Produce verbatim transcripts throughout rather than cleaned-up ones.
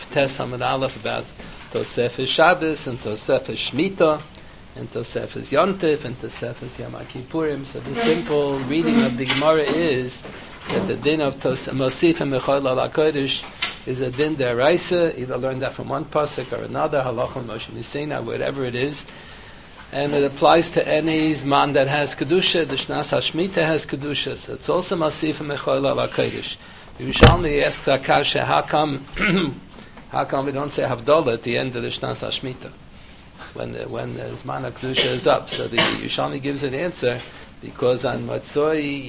Daf Tes Hamad Aleph about Tosefes Shabbos and Tosefes Shemitah and Tosefes Yontif and Tosefes Yom Kippurim. So the simple reading of the Gemara is that the din of Mosif and Mechol al HaKodesh is a din deraisa. Either learn that from one pasuk or another, Halachah Moshe Misena, whatever it is. And it applies to any Zman that has Kedusha. The Shnas HaShemitah has Kedusha. So it's also Mosif and Mechol al HaKodesh. Yerushalmi asks Akasha, how come, how come we don't say Havdalah at the end of the Shnas HaShemitah when the, when the Zman HaKedusha is up? So the Yerushalmi gives an answer because on Matzoi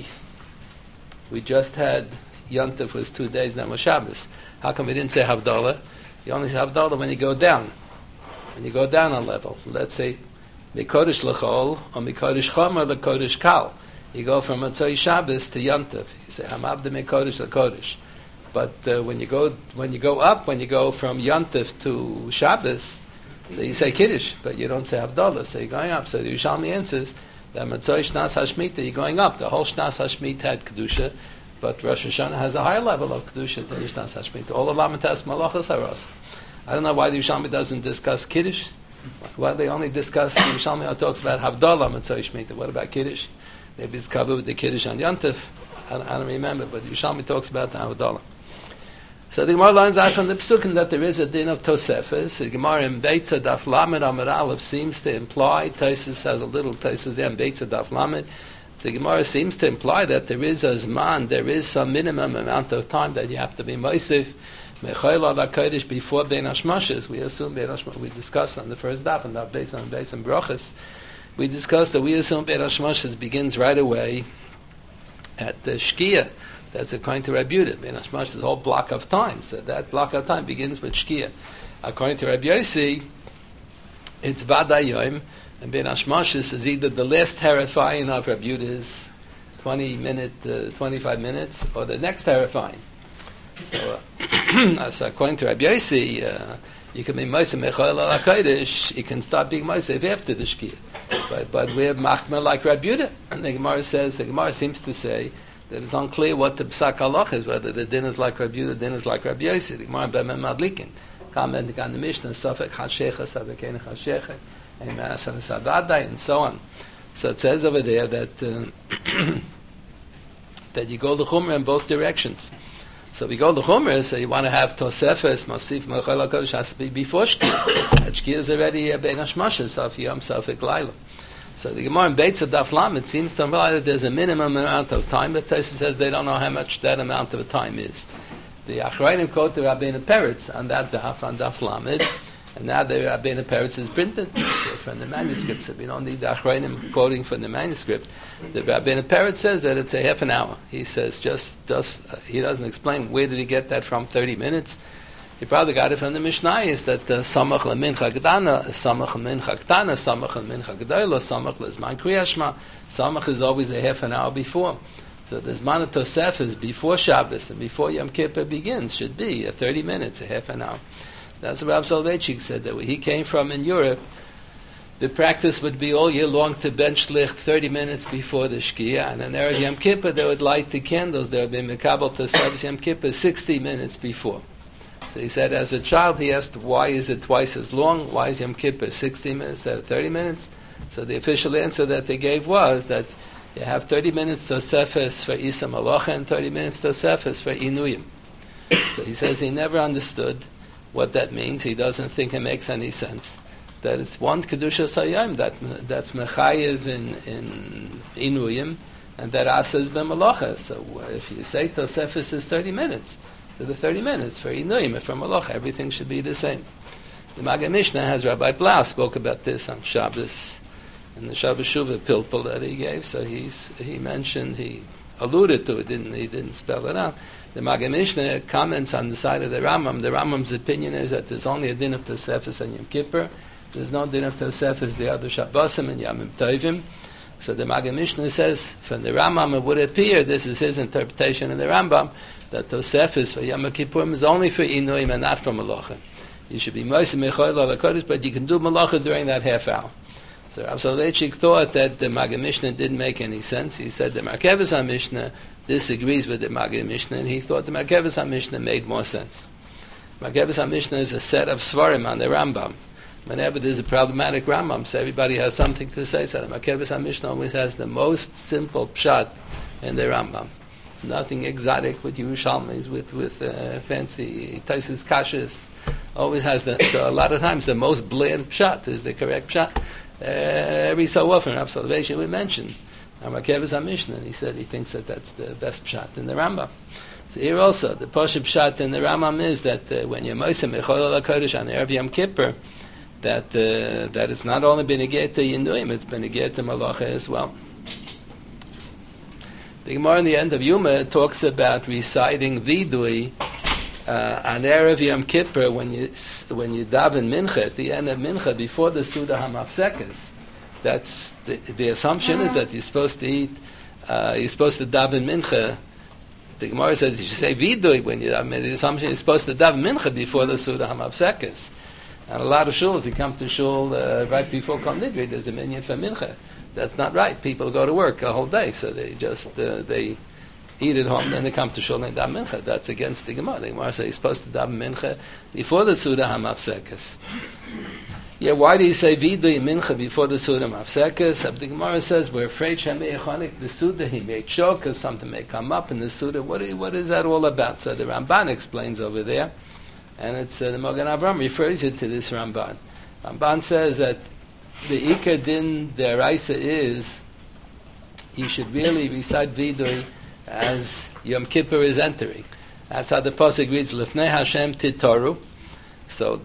we just had Yontif was two days, now was Shabbos. How come we didn't say Havdalah? You only say Havdalah when you go down, when you go down a level. Let's say Mikodesh L'chol or Mikodesh Chomer L'kodesh Kal. You go from Matzoi Shabbos to Yontif. You say Hamavda Mikodesh L'kodesh. But uh, when you go when you go up, when you go from Yontif to Shabbos, so you say Kiddush, but you don't say Havdalah. So you're going up. So the Yerushalmi answers that Matzoi Shnas HaShemitah, you're going up. The whole Shnas HaShemitah had Kedusha, but Rosh Hashanah has a higher level of Kedusha than the Shnas HaShemitah. All of Lamitas Malachas Haras. I don't know why the Yerushalmi doesn't discuss Kiddush. Why they only discuss, the Yerushalmi talks about Havdalah Matzoi Shemitah. What about Kiddush? Maybe it's covered with the Kiddush on Yontif. I don't, I don't remember, but the Yerushalmi talks about the Havdalah. So the Gemara learns out from the Psukim that there is a din of Tosefes. The Gemara in Beitza Daf Lamed Amar Aleph seems to imply, Taisus has a little Taisus there in Beitza Daf Lamed. The Gemara seems to imply that there is a Zman, there is some minimum amount of time that you have to be Moisif, Mechayel al HaKodesh before Bein Hashmashas. We assume Bein Hashmashas, we discussed on the first daf, and based on based on Brachas. We discussed that we assume Bein Hashmashas begins right away at the Shkia. That's according to Rabbi Yehuda. Bein Hashmashas is a whole block of time. So that block of time begins with Shkia. According to Rabbi Yossi, it's Vaday Yom, and Bein Hashmashas is either the last terrifying of Rabbi Yehuda's twenty minute, uh, twenty-five minutes, or the next terrifying. So, uh, so according to Rabbi Yossi, uh, you can be Moshe Mechol al HaKodesh, you can start being Moshe after the Shkia. But, but we have Machmer like Rabbi Yehuda. And the Gemara says, the Gemara seems to say that it's unclear what the Psak Halach is, whether the din is like Rabbi Yehuda, the din is like Rabbi Yossi. The Gemara B'Mem Madlikin, commenting on the Mishnah, Sofek Hashecha, Sofek Ein Hashecha, and Manasan Sadadai, and so on. So it says over there that uh, that you go the Chumrah in both directions. So we go to Chumrah, so you want to have Tosefes, Mosif, Mechol HaKodesh has to be before Shkia. And Shkia is already a Bein Hashmashas, so if Yom Sofek Laila. So the Gemara in Beitza Daf Lamed seems to imply that there's a minimum amount of time, but Tosefos says they don't know how much that amount of time is. The Achrayim quote the Rabbeinu Peretz on that daf, on Daf Lamed, and now the Rabbeinu Peretz is printed so from the manuscript, so we don't need the Achrayim quoting from the manuscript. The Rabbeinu Peretz says that it's a half an hour. He says just, just uh, he doesn't explain where did he get that from, thirty minutes. He probably got it from the Mishnah, is that Samach lemincha gdana, Samach lemincha gdana, Samach lemincha gdoila, Samach lezman kriyashma. Samach is always a half an hour before. So the Zman of Tosef is before Shabbos and before Yom Kippur begins, should be a thirty minutes, a half an hour. That's what Rav Soloveitchik said, that where he came from in Europe, the practice would be all year long to bench licht thirty minutes before the Shkia, and on Erev Yom Kippur they would light the candles. There would be Mekabel Tosef Yom Kippur sixty minutes before. So he said, as a child, he asked, why is it twice as long? Why is Yom Kippur sixty minutes instead of thirty minutes? So the official answer that they gave was that you have thirty minutes Tosefes for Isa Malacha and thirty minutes Tosefes for Inuyim. So he says he never understood what that means. He doesn't think it makes any sense. That it's one Kedusha Sayayim, that, that's Mechayev in, in Inuyim, and that Asa is B'Malacha. So if you say Tosefes is thirty minutes, so the thirty minutes for Inuyim, for Malacha, everything should be the same. The Maggid Mishnah has Rabbi Blau spoke about this on Shabbos, in the Shabbos Shuvah Pilpul that he gave. So he's, he mentioned, he alluded to it, didn't he? Didn't spell it out. The Maggid Mishnah comments on the side of the Rambam. The Rambam's opinion is that there's only a din of Tosefes and Yom Kippur. There's no din of Tosefes the other Shabbosim and Yom Tovim. So the Maggid Mishnah says, from the Rambam it would appear, this is his interpretation of the Rambam, that Tosefes for Yom Kippurim is only for Inuyim and not for Malacha. You should be Moshe Mechol al HaKodesh, but you can do Malacha during that half hour. So Rav Soloveitchik thought that the Maggid Mishnah didn't make any sense. He said the Merkevas HaMishnah disagrees with the Maggid Mishnah, and he thought the Merkevas HaMishnah made more sense. Makeves HaMishnah is a set of svarim on the Rambam. Whenever there's a problematic Rambam, so everybody has something to say. So the Makeves HaMishnah always has the most simple pshat in the Rambam. Nothing exotic with Yerushalmis, with with uh, fancy Taisus Kashis. Always has that. So a lot of times the most bland pshat is the correct pshat. Uh, every so often, Rav Soloveitchik we mentioned Makeves HaMishnah, and he said he thinks that that's the best pshat in the Rambam. So here also, the Poshup pshat in the Rambam is that uh, when you're Moshe Mechol HaKodesh on Erev Yom Kippur, that uh, that it's not only been a get to Yinuim, it's been a get to Malacha as well. The Gemara in the end of Yuma talks about reciting Vidui uh, on Erev Yom Kippur when you when you daven Mincha at the end of Mincha before the Suda HaMafsekes. That's the, the assumption is that you're supposed to eat, uh, you're supposed to daven Mincha. The Gemara says you should say Vidui when you daven. The assumption is supposed to daven Mincha before the Suda HaMafsekes. And a lot of shuls, you come to shul uh, right before Kol Nidri, there's a minyan for Mincha. That's not right. People go to work a whole day, so they just uh, they eat at home, then they come to shul and daven mincha. That's against the Gemara. The Gemara says you're supposed to daven mincha before the Suda HaMafsekes. Yeah, why do you say vidui mincha before the Suda HaMafsekes? The Gemara says we're afraid Shemei Yechonik the Suda he may choke because something may come up in the Suda. What is, what is that all about? So the Ramban explains over there, and it's uh, the Magen Avraham refers it to this Ramban. Ramban says that the Iker Din Deraisa is you should really recite Vidui as Yom Kippur is entering. That's how the pasuk reads, Lifnei Hashem Titoru. So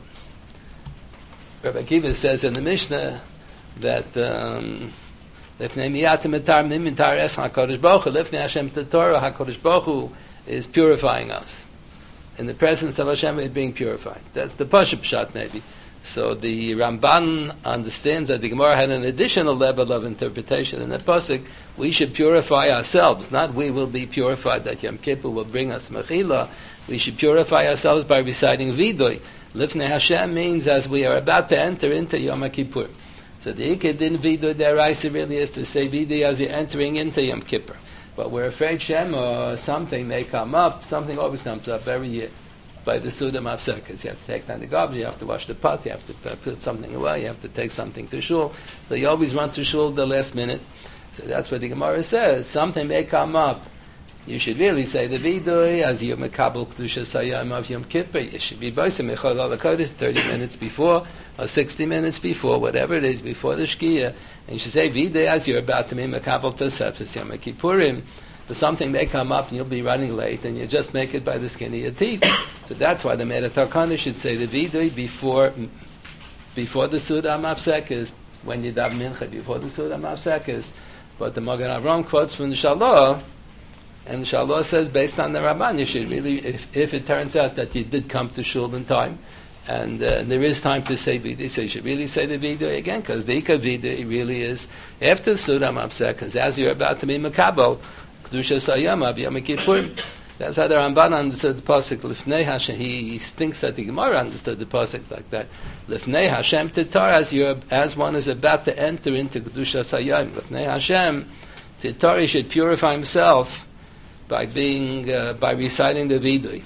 Rabbi Akiva says in the Mishnah that um, Lifnei Miyatim Etar Mimintar Es HaKadosh Baruch Hu, Lifnei Hashem Titoru, HaKadosh Baruch Hu is purifying us. In the presence of Hashem is being purified. That's the Pashup Pshat maybe. So the Ramban understands that the Gemara had an additional level of interpretation in the pasuk. We should purify ourselves, not we will be purified, that Yom Kippur will bring us mechila. We should purify ourselves by reciting Vidui. Lifnei Hashem means as we are about to enter into Yom Kippur. So the Iked Din Vidui Deraisa really is to say Vidui as you're entering into Yom Kippur. But we're afraid Shem or something may come up. Something always comes up every year. By the Suda HaMafsekes, you have to take down the garbage, you have to wash the pot, you have to put something away, you have to take something to shul. So you always run to shul the last minute. So that's what the Gemara says. Something may come up. You should really say the Vidui as you mekabel kedusha sayam of Yom Kippur. You should be boisem mechol al hakodesh thirty minutes before or sixty minutes before, whatever it is, before the Shkia. And you should say Vidui as you're about to be mekabel tosefes Yom Kippurim. So something may come up and you'll be running late and you just make it by the skin of your teeth. So that's why the Meir Takana should say the Vidui before before the Suda HaMafsekes, when you daven Mincha before the Suda HaMafsekes. But the Magen Avraham quotes from the Shalah, and the Shalah says based on the Ramban, you should really, if, if it turns out that you did come to shul in time, and uh, there is time to say Vidui, so you should really say the Vidui again, because the Ika Vidui really is after the Suda HaMafsekes, as you're about to be Makabel, Kedusha Sayam Av Yom Kippurim. That's how the Ramban understood the pasuk. Lifnei Hashem. He thinks that the Gemara understood the pasuk like that. Lifnei Hashem Titar, as you as one is about to enter into Kedusha Sayam. Lifnei Hashem Titar, he should purify himself by being uh, by reciting the Vidui.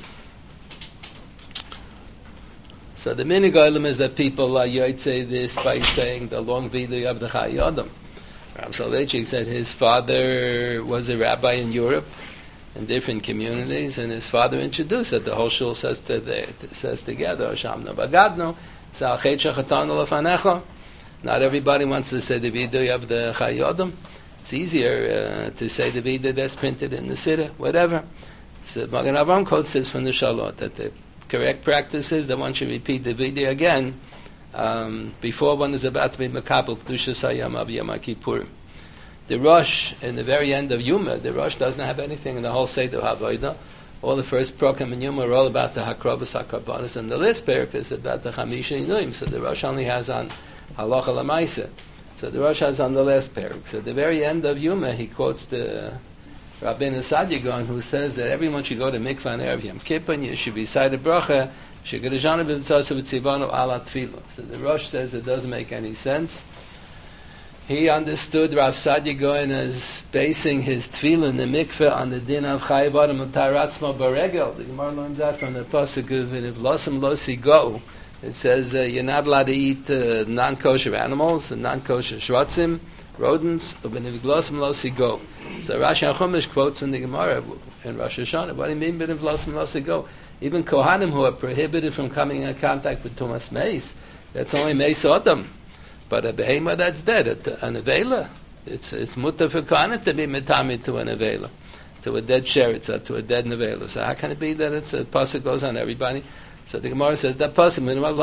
So the minig olam is that people uh, say this by saying the long Vidui of the Chai Adam. Rav Soloveitchik said his father was a rabbi in Europe, in different communities, and his father introduced it. The whole shul says to the, says together, Shamno Bagadno, Sa'achet Shachatanu Lefanecha. Not everybody wants to say the Vidui of the Chai Adam. It's easier uh, to say the Vidui that's printed in the Siddur, whatever. So Magen Avraham quotes this from the Shalot, that the correct practice is that one should repeat the Vidui again Um, before one is about to be Makabel Kedusha Sayam of Yom Kippurim. The Rosh, in the very end of Yuma, the Rosh doesn't have anything in the whole Seder Havodah. All the first program in Yuma are all about the Hakrovas HaKarbonos, and the last parak is about the Chamisha Inuim. So the Rosh only has on Halacha L'Maisa. So the Rosh has on the last parak. So at the very end of Yuma, he quotes the Rabbeinu Sadigon, who says that everyone should go to Mikvah on Erev Yom Kippur, and you should recite a bracha. So the Rosh says it doesn't make any sense He understood Rav Sadia Gaon as basing his tefillah in the mikveh on the din of chayiv adam utaratzma baregel. The Gemara learns that from the pasuk of "V'nivlosim losi go." It says uh, you're not allowed to eat uh, non-kosher animals and non-kosher shvatzim, rodents. V'nivlosim losi go. So Rashi HaChumash quotes from the Gemara in Rosh Hashanah. What do you mean v'nivlosim losi go? Even kohanim who are prohibited from coming in contact with tumas meis, that's only meis adam. But a behema that's dead, an avela, it's it's mutter for kohanim to be metami to an avela, to a dead sheretza, to a dead nevela. So how can it be that it's a pasuk goes on everybody? So the Gemara says that pasuk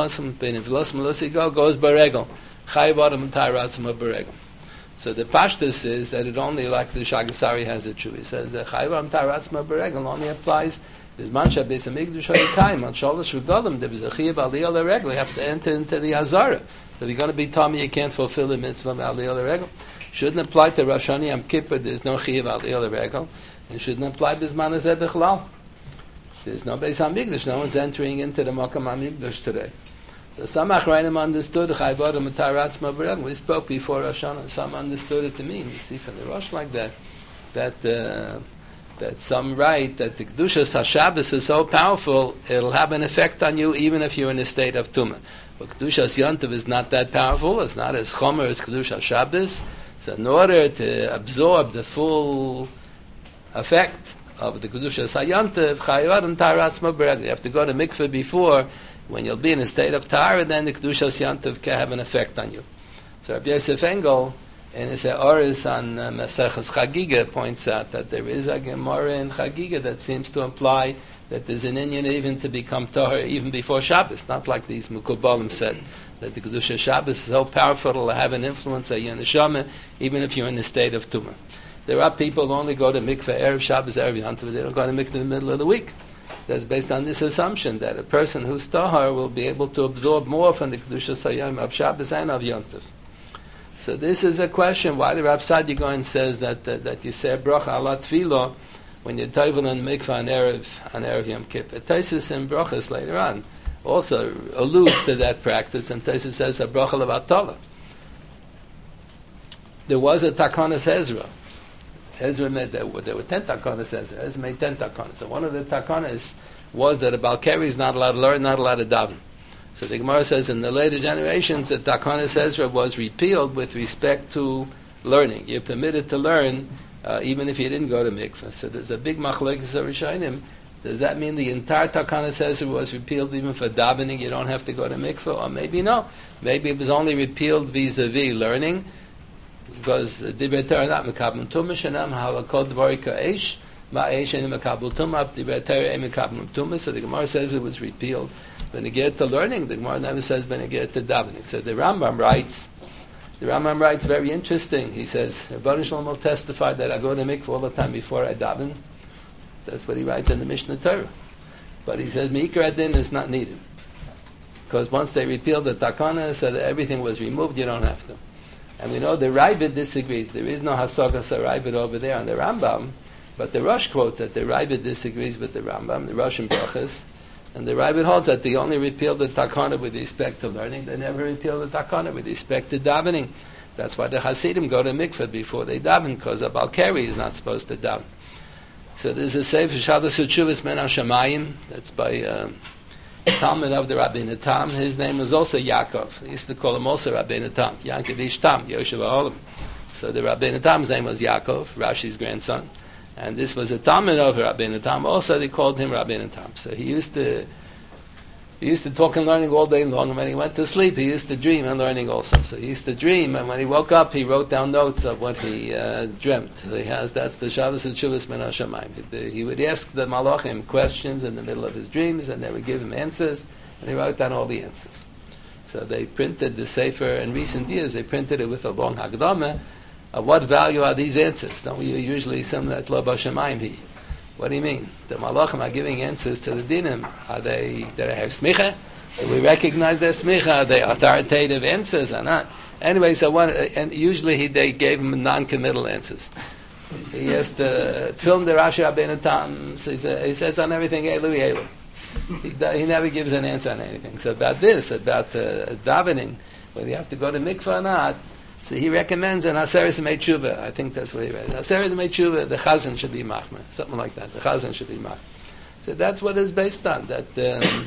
goes baregel, chayiv adam tarasim baregel. So the pashtus is that it only, like the Shagasari has it true. He says that chayiv adam tarasim baregel only applies. There's mancha beis hamikdash hayikayim on shalosh regalim. There was a chayiv aliyah leregel. You have to enter into the hazara. So if you're going to be Tommy, you can't fulfill the mitzvah of Aliyah L'Regel. Shouldn't apply to Rosh Hashanah Yom Kippur, there's no Chiyuv Aliyah L'Regel. And shouldn't apply Bizman Hazeh B'chlal. There's no Beis HaMikdash, no one's entering into the Makam HaMikdash today. So some Achrayim understood Chayv Adam Utaratzma B'Regel. We spoke before Rosh Hashanah, some understood it to mean, you see from the Rosh like that, that uh, that some write that the Kedushas HaShabbos is so powerful, it'll have an effect on you even if you're in a state of Tumah. But Kedushas Yontiv is not that powerful. It's not as chomer as Kedushas Shabbos. So in order to absorb the full effect of the Kedushas Yontiv, Chayav Taratzma B'Regel. You have to go to mikveh before, when you'll be in a state of Tahara, then the Kedushas Yontiv can have an effect on you. So Rabbi Yosef Engel, in his Oris on uh, Maseches Chagiga, points out that there is a Gemara in Chagiga that seems to imply that there's an inyan even to become tahor even before Shabbos, not like these Mukubalim said, that the Kedusha Shabbos is so powerful to have an influence on your neshama, even if you're in the state of Tumah. There are people who only go to mikveh Erev Shabbos, Erev Yom Tov, they don't go to mikveh in the middle of the week. That's based on this assumption that a person who's tahor will be able to absorb more from the Kedusha Sayam of Shabbos and of Yom Tov. So this is a question why the Rav Sadia Gaon says that, that that you say bracha ala tefillah when you're toivel on mikvah on Erev, on Erev Yom Kippur. Taisus in brachas later on also alludes to that practice, and Taisus says a bracha levatala. There was a takanas Ezra. Ezra made, there were, there were ten takanas Ezra. Ezra made ten takanas. So one of the takanas was that a Balkari is not allowed to learn, not allowed to daven. So the Gemara says in the later generations that takanas Ezra was repealed with respect to learning. You're permitted to learn Uh, even if you didn't go to mikveh. So there's a big machlekes of Rishonim. Does that mean the entire Takanas Ezra was repealed even for davening? You don't have to go to mikveh? Or maybe no. Maybe it was only repealed vis-a-vis learning, because Divrei Torah not mekabel tumah shenam halakol dvari ka'esh ma'esh eni mekabel tumah Divrei Torah eni mekabel tumah. So the Gemara says it was repealed. When you get to learning, the Gemara never says when you get to davening. So the Rambam writes. The Rambam writes very interesting. He says, Rebbeinu Shalom will testify that I go to mikveh all the time before I daven. That's what he writes in the Mishnah Torah. But he says, Meikar Adin is not needed. Because once they repealed the takana, so that everything was removed, you don't have to. And we know the Raibid disagrees. There is no Hasagas Raibid over there on the Rambam, but the Rosh quotes that the Raibid disagrees with the Rambam, the Rosh and Brachas. And the Raibid holds that they only repealed the takana with respect to learning. They never repealed the takana with respect to davening. That's why the Hasidim go to mikveh before they daven, because a Balkari is not supposed to daven. So there's a Sefer Shadas Utshuvas Men HaShamayim. That's by uh, Talmud of the Rabbeinu Tam. His name was also Yaakov. He used to call him also Rabbeinu Tam. Yaakov Ish Tam, Yoshev HaOlam. So the Rabbeinu Tam's name was Yaakov, Rashi's grandson. And this was a Talmud of Rabbeinu Tam. Also, they called him Rabbeinu Tam. So he used to he used to talk and learning all day long. And when he went to sleep, he used to dream and learning also. So he used to dream, and when he woke up, he wrote down notes of what he uh, dreamt. So he has that's the Shabbos and Shuvas Men HaShamayim. He would ask the Malachim questions in the middle of his dreams, and they would give him answers, and he wrote down all the answers. So they printed the Sefer in recent years. They printed it with a long Hagdama. Of what value are these answers? Don't we usually some that lo b'shamayim he? What do you mean? The malachim are giving answers to the dinim. Are they? Do they have smicha? Do we recognize their smicha? Are they authoritative answers or not? Anyway, so one, and usually he, they gave him non-committal answers. He has to film the Rashi Rabbeinu Tam. So he says on everything Elu Elu. He, he never gives an answer on anything. So about this, about uh, davening, whether you have to go to mikveh or not. So he recommends an Aseres Meitzhuva. I think that's what he read. Aseres Meitzhuva, the Chazan should be machmer, something like that. The Chazan should be machmer. So that's what it's based on. That um,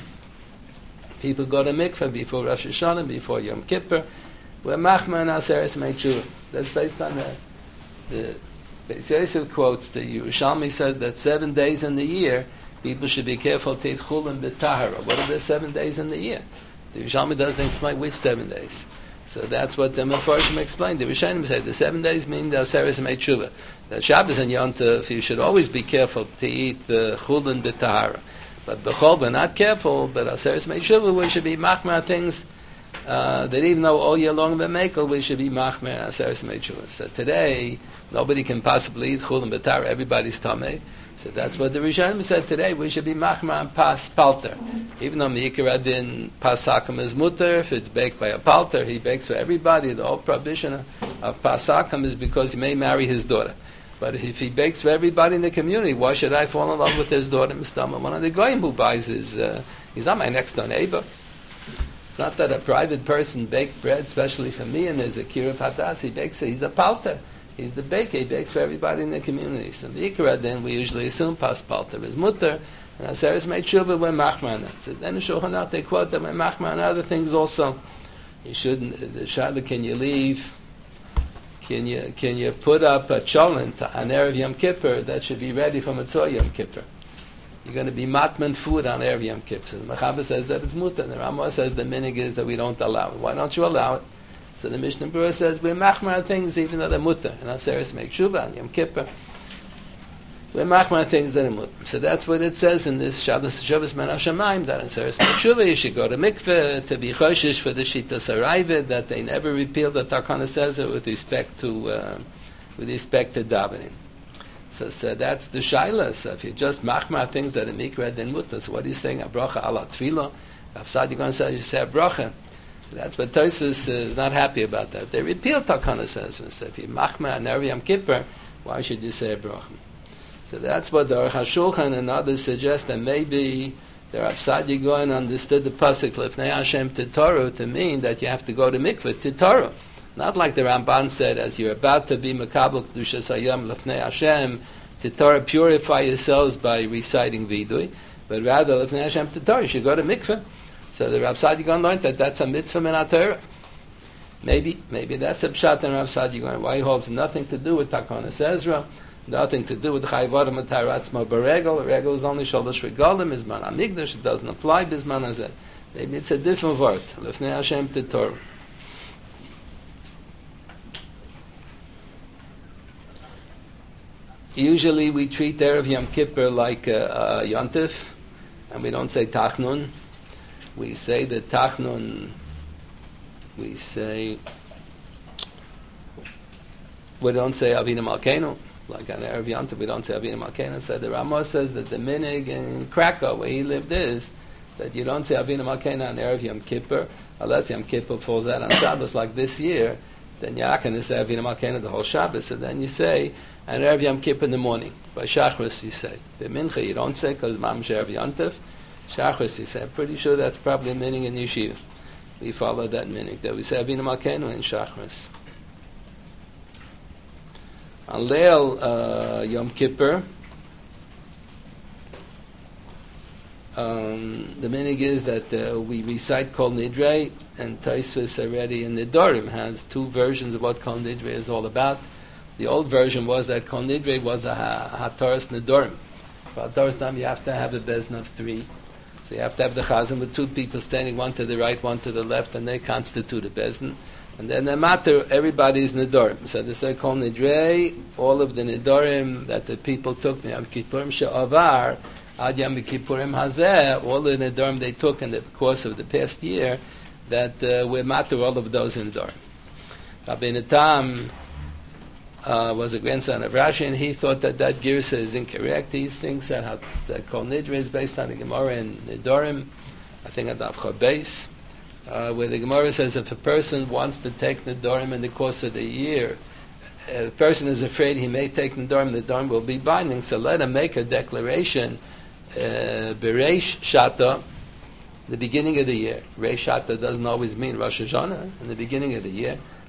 people go to mikveh before Rosh Hashanah, before Yom Kippur. We're machmer and Aseres Meitzhuva. That's based on the the Beis Yosef quotes the Yerushalmi says that seven days in the year people should be careful to eat chulin b'tahara. What are the seven days in the year? The Yerushalmi doesn't explain which seven days. So that's what the Mefarshim explained. The Rishonim said the seven days mean the Aseres Meitzhuva. That Shabbos and Yom Tov, you should always be careful to eat the chulin b'tahara. But b'chol, we're not careful, but Aseres Meitzhuva, we should be machmer things uh, that even though all year long we're makel, we should be machmer Aseres Meitzhuva. So today, nobody can possibly eat chulin b'tahara, everybody's tamei. So that's what the Rishonim said today. We should be machmer and pas palter. Even though Meikar Adin pas hakam is mutter, if it's baked by a palter, he bakes for everybody. The whole prohibition of pas hakam is because he may marry his daughter. But if he bakes for everybody in the community, why should I fall in love with his daughter, Mistama? One of the goyim who buys his, uh, he's not my next door neighbor. It's not that a private person baked bread, especially for me, and there's a kiruv hadas, he bakes it, he's a palter. He's the baker, he bakes for everybody in the community. So the Ikra, then we usually assume pas palter is mutter, and Aseres Meitzhuva, we're machman. So then in Shulchan Aruch they quote that we're machman other things also. You shouldn't, the Shabbat, can you leave, can you can you put up a cholent on Erev Yom Kippur that should be ready for Matzah Yom Kippur? You're going to be matman food on Erev Yom Kippur. So the Mechaber says that it's mutter, and the Ramah says the minig is that we don't allow it. Why don't you allow it? So the Mishnah Berurah says we're machmer things even though they're mutter. And Aseres Meitzhuva and Yom Kippur, we're machmer things that are mutter. So that's what it says in this Shabbos Shabbos Men HaShamayim, that Aseres Meitzhuva you should go to mikveh to be choshish for the Shitas Arayvid, that they never repealed the Takana says it with respect to uh, with respect to davening. So, so that's the shaila. So if you just machmer things that are mikveh then mutter, so what are you saying? A bracha ala tefillah? Rav Sadi going to say you say a bracha. So that's what Tosfos is not happy about that. They repeal Takana says. So if you machmer on Erev Yom Kippur, why should you say a bracha? So that's what the Aruch HaShulchan and others suggest that maybe the Rav Sadi Gaon understood the pasuk Lifnei Hashem Titoru to mean that you have to go to mikveh Titoru. Not like the Ramban said, as you're about to be Makabel Kedushas Hayom Lifnei Hashem Titoru, purify yourselves by reciting Vidui, but rather Lifnei Hashem Titoru, you should go to mikveh. So the Rav Sadi Gaon learned that that's a mitzvah min HaTorah. Maybe, maybe that's a pshat in Rav Sadi Gaon. Why he holds nothing to do with Takonas Ezra, nothing to do with Chayvodim and Taratzma Beregel. Regel is only Sholosh Regalim, Bizman HaMikdash. It doesn't apply Bizman Hazeh. Maybe it's a different word. Lefnei Hashem Titoru. Usually we treat Erev Yom Kippur like a, a Yontif, and we don't say Tachnun. We say the Tachnun, we say, we don't say Avinu Malkeinu, like on Erev Yom Tov, we don't say Avinu Malkeinu. So the Ramah says that the minig in Krakow, where he lived, is that you don't say Avinu Malkeinu on Erev Yom Kippur, unless Yom Kippur falls out on Shabbos, like this year, then you're not going to say Avinu Malkeinu the whole Shabbos, so then you say, on Erev Yom Kippur in the morning, by Shachris you say. The Mincha you don't say, because Mam Erev Yom Tov, Shachris, he said, I'm pretty sure that's probably a meaning in Yeshiva. We follow that meaning. That we say Avinu Malkeinu in Shachris. On Leil uh, Yom Kippur, um, the meaning is that uh, we recite Kol Nidrei, and Tosfos already in Nidorim has two versions of what Kol Nidrei is all about. The old version was that Kol Nidrei was a HaToras Nidorim. For HaToras time you have to have a bezin of three. So you have to have the chazan with two people standing, one to the right, one to the left, and they constitute a bezin. And then the matter, everybody's nidorim. So they say kol nidrei, all of the nidorim that the people took, Yom Kippurim she'avar, ad Yom Kippurim hazeh, all the nidorim they took in the course of the past year, that uh, we matter all of those nidorim. Rabbi Natam Uh, was a grandson of Rashi, and he thought that that girsa is incorrect. He thinks that, how, that Kol Nidrei is based on the Gemara in Nidorim, I think at Daf Chabes, uh, where the Gemara says if a person wants to take Nidorim in the course of the year, a person is afraid he may take Nidorim, the Nidorim will be binding, so let him make a declaration, uh, Bereish Shata, the beginning of the year. Reish Shata doesn't always mean Rosh Hashanah, in the beginning of the year.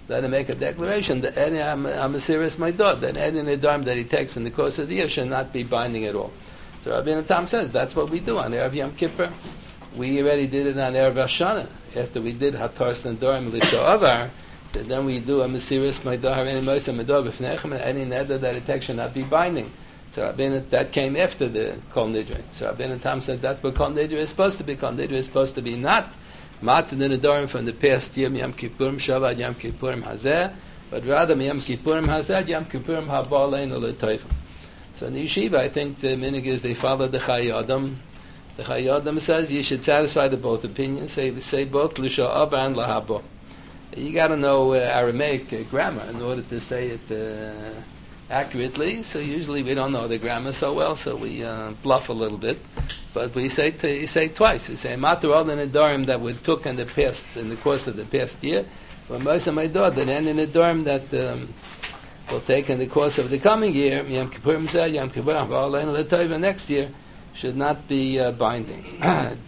then to make a declaration that any I'm, I'm a serious my dad, then any nedarim that he takes in the course of the year should not be binding at all. So Rabbeinu Tam says that's what we do on Erev Yom Kippur. We already did it on Erev Hashanah. After we did Hataras Nedarim L'Sha'avar, then we do a Mesiris Maidar, any Moisa Maidar B'fnechem, and any neder that it takes should not be binding. So Rabbeinu, that came after the Kol Nidre. So Rabbeinu Tam said that's what Kol Nidre is supposed to be. Kol Nidre is supposed to be not Matan the Nedarim from the past year, Yom Kippurim Shabbat, Yom Kippurim Hazeh, but rather Yom Kippurim Hazeh, Yom Kippurim Haba Aleinu L'Toivim. So in the yeshiva, I think the minig is they follow the Chayei Adam. The Chayei Adam says you should satisfy the both opinions. Say say both L'Sha'avar and L'Haba. You got to know uh, Aramaic uh, grammar in order to say it uh, accurately. So usually we don't know the grammar so well, so we uh, bluff a little bit. But we say t- you say twice. You say Matar all the nedarim that we took in the past in the course of the past year. But most of my daughter, and in the nedarim that um, will take in the course of the coming year, Yom Kippurim Zeh, Yom Kippurim Ha'aleinu L'Toivim next year, should not be uh, binding.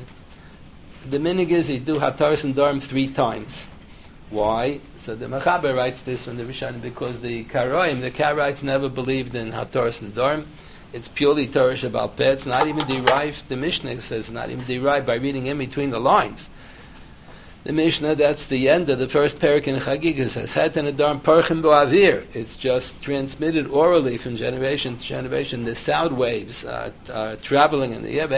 The minig is you do Hataras Nedarim three times. Why? So the Mechaber writes this from the Rishonim because the Karaim, the Karaites never believed in Hataras Nedarim. It's purely Torah Sheba'al Peh. It's not even derived, the Mishnah says, not even derived by reading in between the lines. The Mishnah, that's the end of the first parak in Chagiga, says, Hatan Nedarim Parchim Bo'avir. It's just transmitted orally from generation to generation. The sound waves are, are traveling in the air.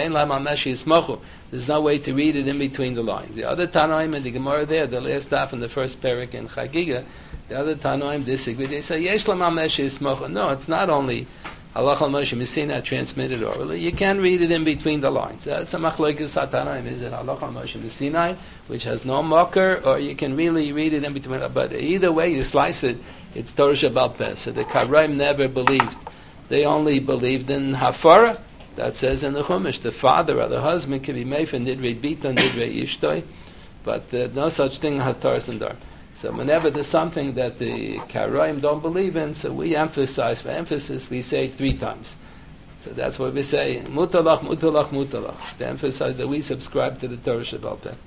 There's no way to read it in between the lines. The other Tanoim and the Gemara there, the last half in the first parak in Chagiga, the other Tanoim disagree. They say, Yesh Lamam Meshi Yismochu. No, it's not only Halach al Moshe Messina transmitted orally. You can read it in between the lines. That's a machlokes Tanoim. Is it Halach al Moshe Messina, which has no mocker, or you can really read it in between? But either way you slice it, it's Torah Sheba'al Peh. So the Karaim never believed. They only believed in Hafara. That says in the Chumash, the father or the husband can be made for Nidrei Bita, Nidrei Ishtoi, but uh, no such thing as Hataras Nedarim. So whenever there's something that the Karaim don't believe in, so we emphasize, for emphasis, we say it three times. So that's what we say, Mutalach, Mutalach, Mutalach, to emphasize that we subscribe to the Torah Sheba'al Peh.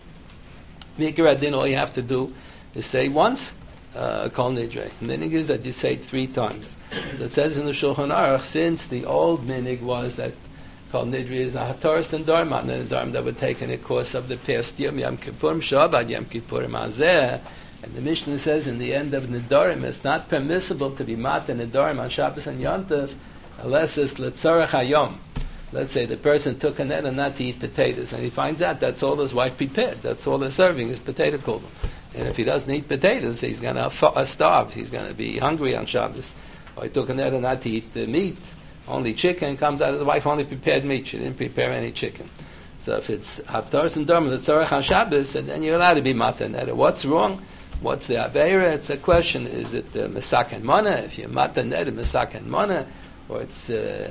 Mikra Din, all you have to do is say once, uh, Kol Nidrei. And the minig is that you say it three times. So it says in the Shulchan Aruch, since the old minig was that Kol Nidrei is a Hataras Nedarim, and the Nedarim that were taken in the course of the past year, Yom Kippurim Shabbat, Yom Kippurim Hazeh. And the Mishnah says in the end of Nedarim, it's not permissible to be Matan Nedarim on Shabbos and Yom Tov unless it's L'tzarech Hayom. Let's say the person took a neder not to eat potatoes, and he finds out that's all his wife prepared. That's all they're serving is potato korban. And if he doesn't eat potatoes, he's going to starve. He's going to be hungry on Shabbos. Or he took a neder not to eat the meat, only chicken. Comes out his wife only prepared meat. She didn't prepare any chicken. So if it's Hataras Nedarim L'tzarech on Shabbos, then you're allowed to be Matan neder. What's wrong? What's the Aveira? It's a question. Is it uh, Mesak and Mana? If you're Matan neder, Mesak and Mana, or it's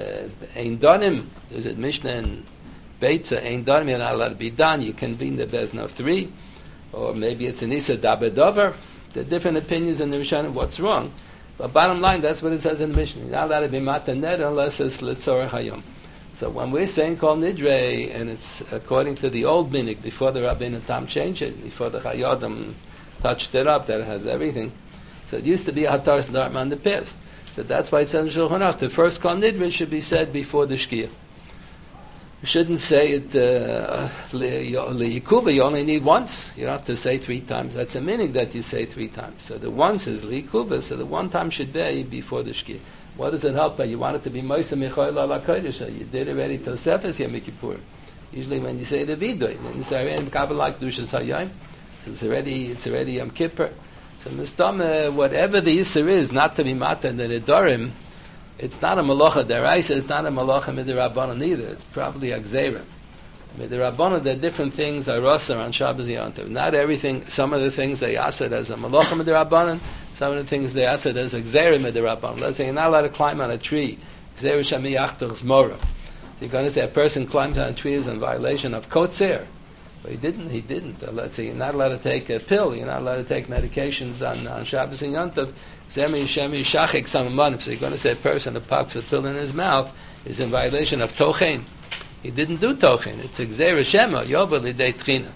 Ein Donim, is it Mishnah and Beitza, Ein Donim, you're not allowed to be done, you can be in the Bezna of three, or maybe it's an Isa Dabedover. There are different opinions in the Rishonim what's wrong, but bottom line, that's what it says in the Mishnah. You're not allowed to be Matan neder unless it's L'tzorech Hayom. So when we're saying Kol Nidrei, and it's according to the old minig, before the Rabbeinu Tam changed it, before the Chayei Adam touched it up, that it has everything. So it used to be a Hataras Nedarim on the past. So that's why it says in Shulchan Aruch, the first Kol Nidrei should be said before the Shkia. You shouldn't say it Li'ikuva, you only need once. You don't have to say three times. That's a meaning that you say three times. So the once is Li'ikuva, so the one time should be before the Shkia. What does it help by? You want it to be Moisa Michael ala Kodesh. You did already Tosefes Yom Kippur. Usually when you say the Vidoy, then you say Kabbalah like Dushas Hayom. It's already, it's already Yom Kippur. So Mistama, whatever the Yisr is, not to be Matan the Nedarim, it's not a Malacha Deraisa, it's not a Malacha Midirabbanan either. It's probably a Gzeira. Midirabbanan, there are different things, are Rasa on Shabbos Yom Tov. Not everything, some of the things they asked as a Malacha Midirabbanan, some of the things they asked as a Gzeira Midirabbanan. Let's say you're not allowed to climb on a tree. Gzeira Shami Yachtach Zmora. You're going to say a person climbs on a tree is in violation of Kotzer. But he didn't, he didn't. Uh, let's say you're not allowed to take a pill, you're not allowed to take medications on, on Shabbos and Yom Tov. Zemi Shemi Shachik Samanim. So you're going to say a person who pops a pill in his mouth is in violation of Tochen. He didn't do Tochen. It's a Gzeira Shema, Yovel Lidei Tchina.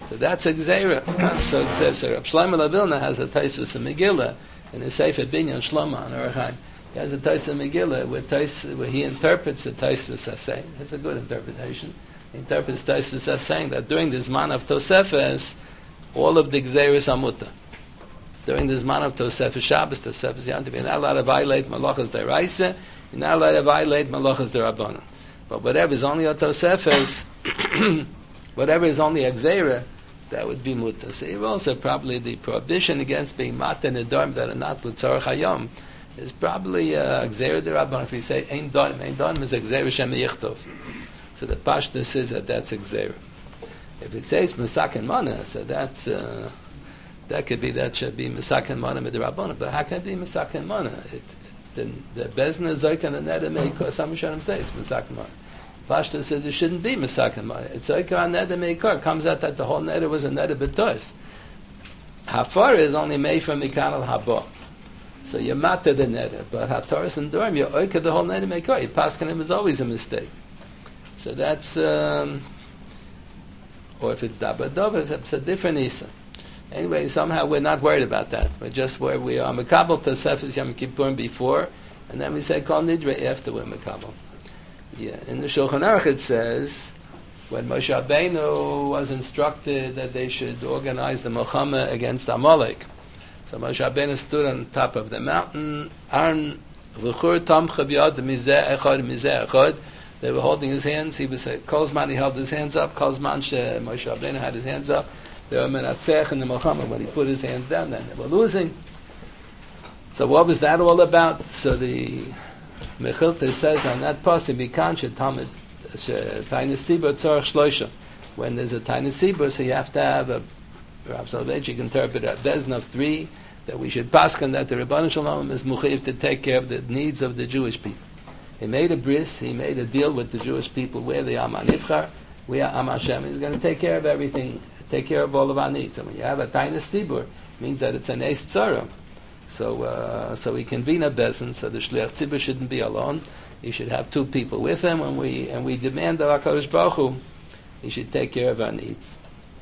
So that's a gzeira. So so Reb Shlomo Lavilna has a Taisus and Megillah in his Sefer Binyan Shlomo on Orach Chaim. He has a Taisus and Megillah where, tais, where he interprets the Taisus as saying, it's a good interpretation. He interprets Taisus as saying that during this man of Tosefes, all of the gzeiras are muta. During this man of Tosefes Shabbos, Tosefes Yantiv, you're not allowed to violate Malachas Deraisa, you're not allowed to violate Malachas Derabanan. But whatever is only a Tosefes, whatever is only a gzeira, that would be muta. So here also probably the prohibition against being mata and nedarim that are not with tzarech hayom is probably a gzeira derabanan. If we say ein darim, ein darim is a gzeira shem yichtov. So the pashtus says that that's a gzeira. If it says misaken mana, so that's uh, that could be that should be misaken mana midrabanan. But how can it be misaken mana? It, the the bezna zoykan and neder meikor. Some Rishonim say it's misaken mana. Pashtus says it shouldn't be misaken mana. It's zoykan and neder meikor. Comes out that the whole neder was a neder b'tois. Hafar is only made from mikan al haba. So you matter the neder, but haftaris and dorm you oika the whole neder meikor. Paskenim is always a mistake. So that's. Um, Or if it's Dabadov, it's a different Isa. Anyway, somehow we're not worried about that. We're just where we are Mekabel Tosefes Yom Kippur before, and then we say Kol Nidre after we're Mekabel. Yeah. In the Shulchan Aruch it says, when Moshe Rabbeinu was instructed that they should organize the Milchama against Amalek, so Moshe Rabbeinu stood on top of the mountain, Arn V'chur Tam Chavyad Mizeh Echad Mizeh Echad. They were holding his hands. He was Kolzman. He held his hands up. Kolzman Moshe Rabbeinu had his hands up. They were menatzech in the Milchama. When he put his hands down, then they were losing. So what was that all about? So the Mechilta says on that passage, "Bikan shetamid tainis sibur tzarich shloisha." When there's a tainis sibur, so you have to have a Rav Soloveitchik interpret a bezna of three that we should paskin that the Rebbeinu Shalom is muchiv to take care of the needs of the Jewish people. He made a bris, he made a deal with the Jewish people where they are Manivchar, we are Am Hashem. He's going to take care of everything, take care of all of our needs. And when you have a tainis sibur, it means that it's an eis tzara. So, uh, so he can be in a bezin, so the shliach tzibur shouldn't be alone. He should have two people with him, and we and we demand of HaKadosh Baruch Hu, he should take care of our needs.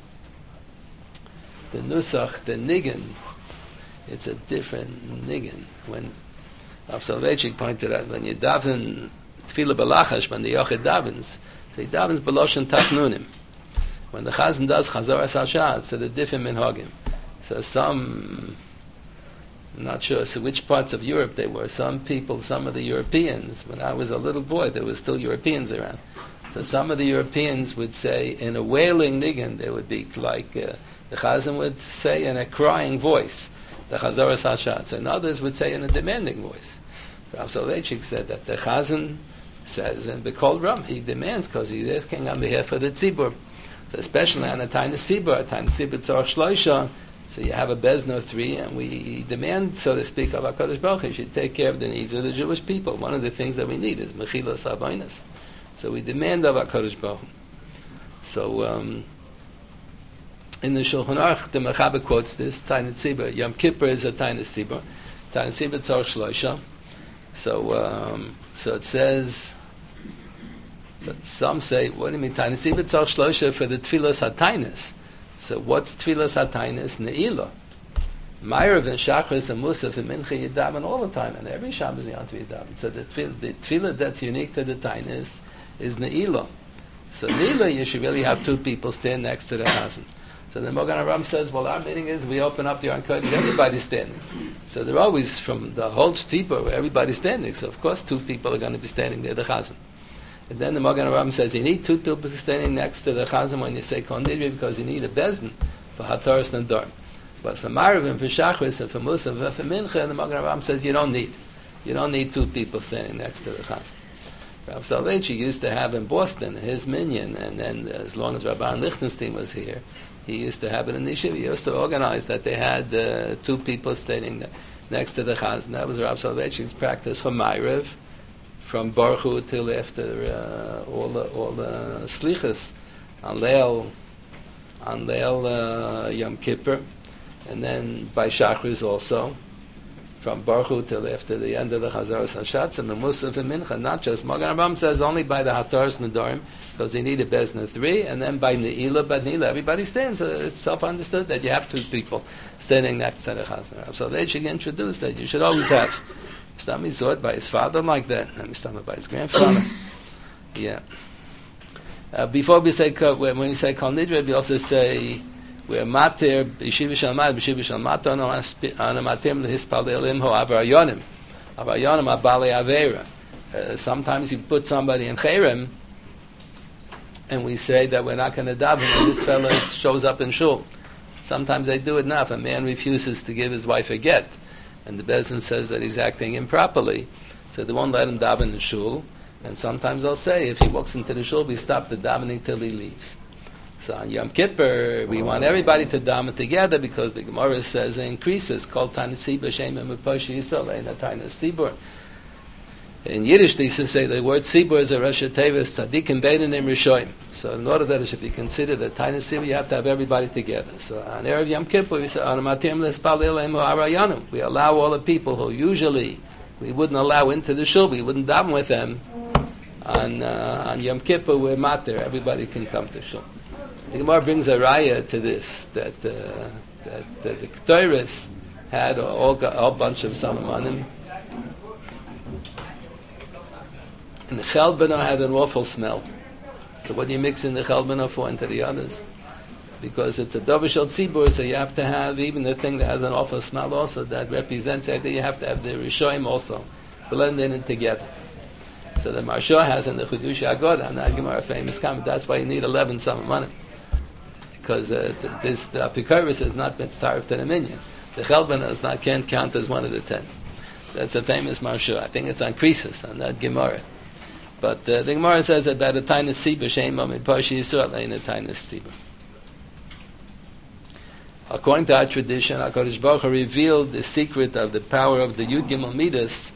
The nusach, the niggin, it's a different niggin. When Rav Soloveitchik pointed out, when you daven tefillah b'lachash, when the yochid davens, so he davens b'loshen tachnunim. When the chazan does chazor es hashad, so the different minhagim. So some, I'm not sure so which parts of Europe they were. Some people, some of the Europeans, when I was a little boy, there were still Europeans around. So some of the Europeans would say in a wailing niggin, they would be like, uh, the chazan would say in a crying voice, the Chazor es Hashad. So others would say in a demanding voice. Rav Soloveitchik said that the Chazan says in B'Kol Ram, he demands because he's asking on behalf of the Tzibur. So especially on a Tainis Sibur, a Tainis Sibur Tzorach Shloisha, so you have a Bezna of three, and we demand, so to speak, of HaKadosh Baruch Hu, he should take care of the needs of the Jewish people. One of the things that we need is Mechilas Habaynas. So we demand of HaKadosh Baruch Hu. So, um, in the Shulchan Aruch, the Mechaber quotes this, Tainis Sibur. Yom Kippur is a Tainis Sibur. Tainis Sibur Tzorach Shloisha. So, um, so it says, so some say, what do you mean, Tainis Sibur Tzorach Shloisha for the Tfilas HaTainis? So what's Tfilas HaTainis? Ne'ilah. Ma'ariv and Shachris and Musaf and Mincha Yidaven all the time, and every Shabbos you have to Yidaven. So the Tfilah, the Tfilah that's unique to the Tainis is Ne'ilah. So Ne'ilah, you should really have two people stand next to the Chazan. So the Mogan Aram says, well, our meaning is we open up the Aron Kodesh, everybody's standing. So they're always from the whole Shtipah where everybody's standing. So of course two people are going to be standing near the Chazan. And then the Mogan Aram says, you need two people standing next to the Chazan when you say Kol Nidre because you need a Bezdin for Hataras and Dorm. But for Ma'ariv and for Shachris and for Musa and for Mincha, the Mogan Aram says you don't need. You don't need two people standing next to the Chazan. Rav Soloveitchik used to have in Boston his minyan, and then as long as Rabban Lichtenstein was here, he used to have it in the yeshiva. He used to organize that they had uh, two people standing next to the Chazan. That was Rav Soloveitchik's practice for Ma'ariv, from Baruch Hu till after uh, all the all the slichas on Leil, on Leil uh, Yom Kippur, and then by Shachris also. from Baruch Hu till after the end of the Chazaras Hashatz, and the Musaf and Mincha, not just. Magen Avraham says only by the Hataras Nedarim, because you need a Bezna of three, and then by Ne'ilah, but Ne'ilah, everybody stands. Uh, it's self-understood that you have two people standing next to the Chazan. So they should introduce that you should always have. Mistami saw it by his father like that, and Mistami by his grandfather. Yeah. Uh, before we say, when we say Kol Nidre, we also say, we're mater b'shiva shel mat b'shiva shel mater ano ano matem lehispalelim ho avarayonim avarayonim abale avera. Sometimes you put somebody in cherem, and we say that we're not going to daven, and this fellow shows up in shul. Sometimes they do it now. If a man refuses to give his wife a get, and the Bezdin says that he's acting improperly, so they won't let him daven in shul. And sometimes they'll say, if he walks into the shul, we stop the davening till he leaves. So on Yom Kippur, we want everybody to daven together because the Gemara says it increases. Kol Tainus Sibur Shem Emeposh Yisrael Ein Tainus Sibur. In Yiddish, they used to say the word Sibur is a Rosh Tevis Tzadikim Beinim Rishoyim. So in order that it should be considered a Tainus Sibur, you have to have everybody together. So on Erev Yom Kippur, we say Anamatim Lespalil Emu Arayanim. We allow all the people who usually we wouldn't allow into the shul, we wouldn't daven with them. On uh, on Yom Kippur, we're mater. Everybody can come to shul. The Gemara brings a raya to this, that, uh, that, that the Ketores had a whole, whole bunch of Salomonim. And the Chelbana had an awful smell. So what do you mix in the Chelbana for into the others? Because it's a Dovishal Tzibur, so you have to have even the thing that has an awful smell also, that represents it, you have to have the Rishoim also, blended in together. So the Marsha has in the Chudush Agoda, and that Gemara famous comment, that's why you need eleven Salomonim. Because uh, th- this the Apikoros has not been starved to the minion. The Chelbana is not can't count as one of the ten. That's a famous Marsha. I think it's on Croesus on that Gemara. But uh, the Gemara says that by the Tainus Sibur Shema Mipashi Yisrael ain't a Tainus Sibur. According to our tradition, HaKadosh Baruch Hu revealed the secret of the power of the Yud Gimel Midas.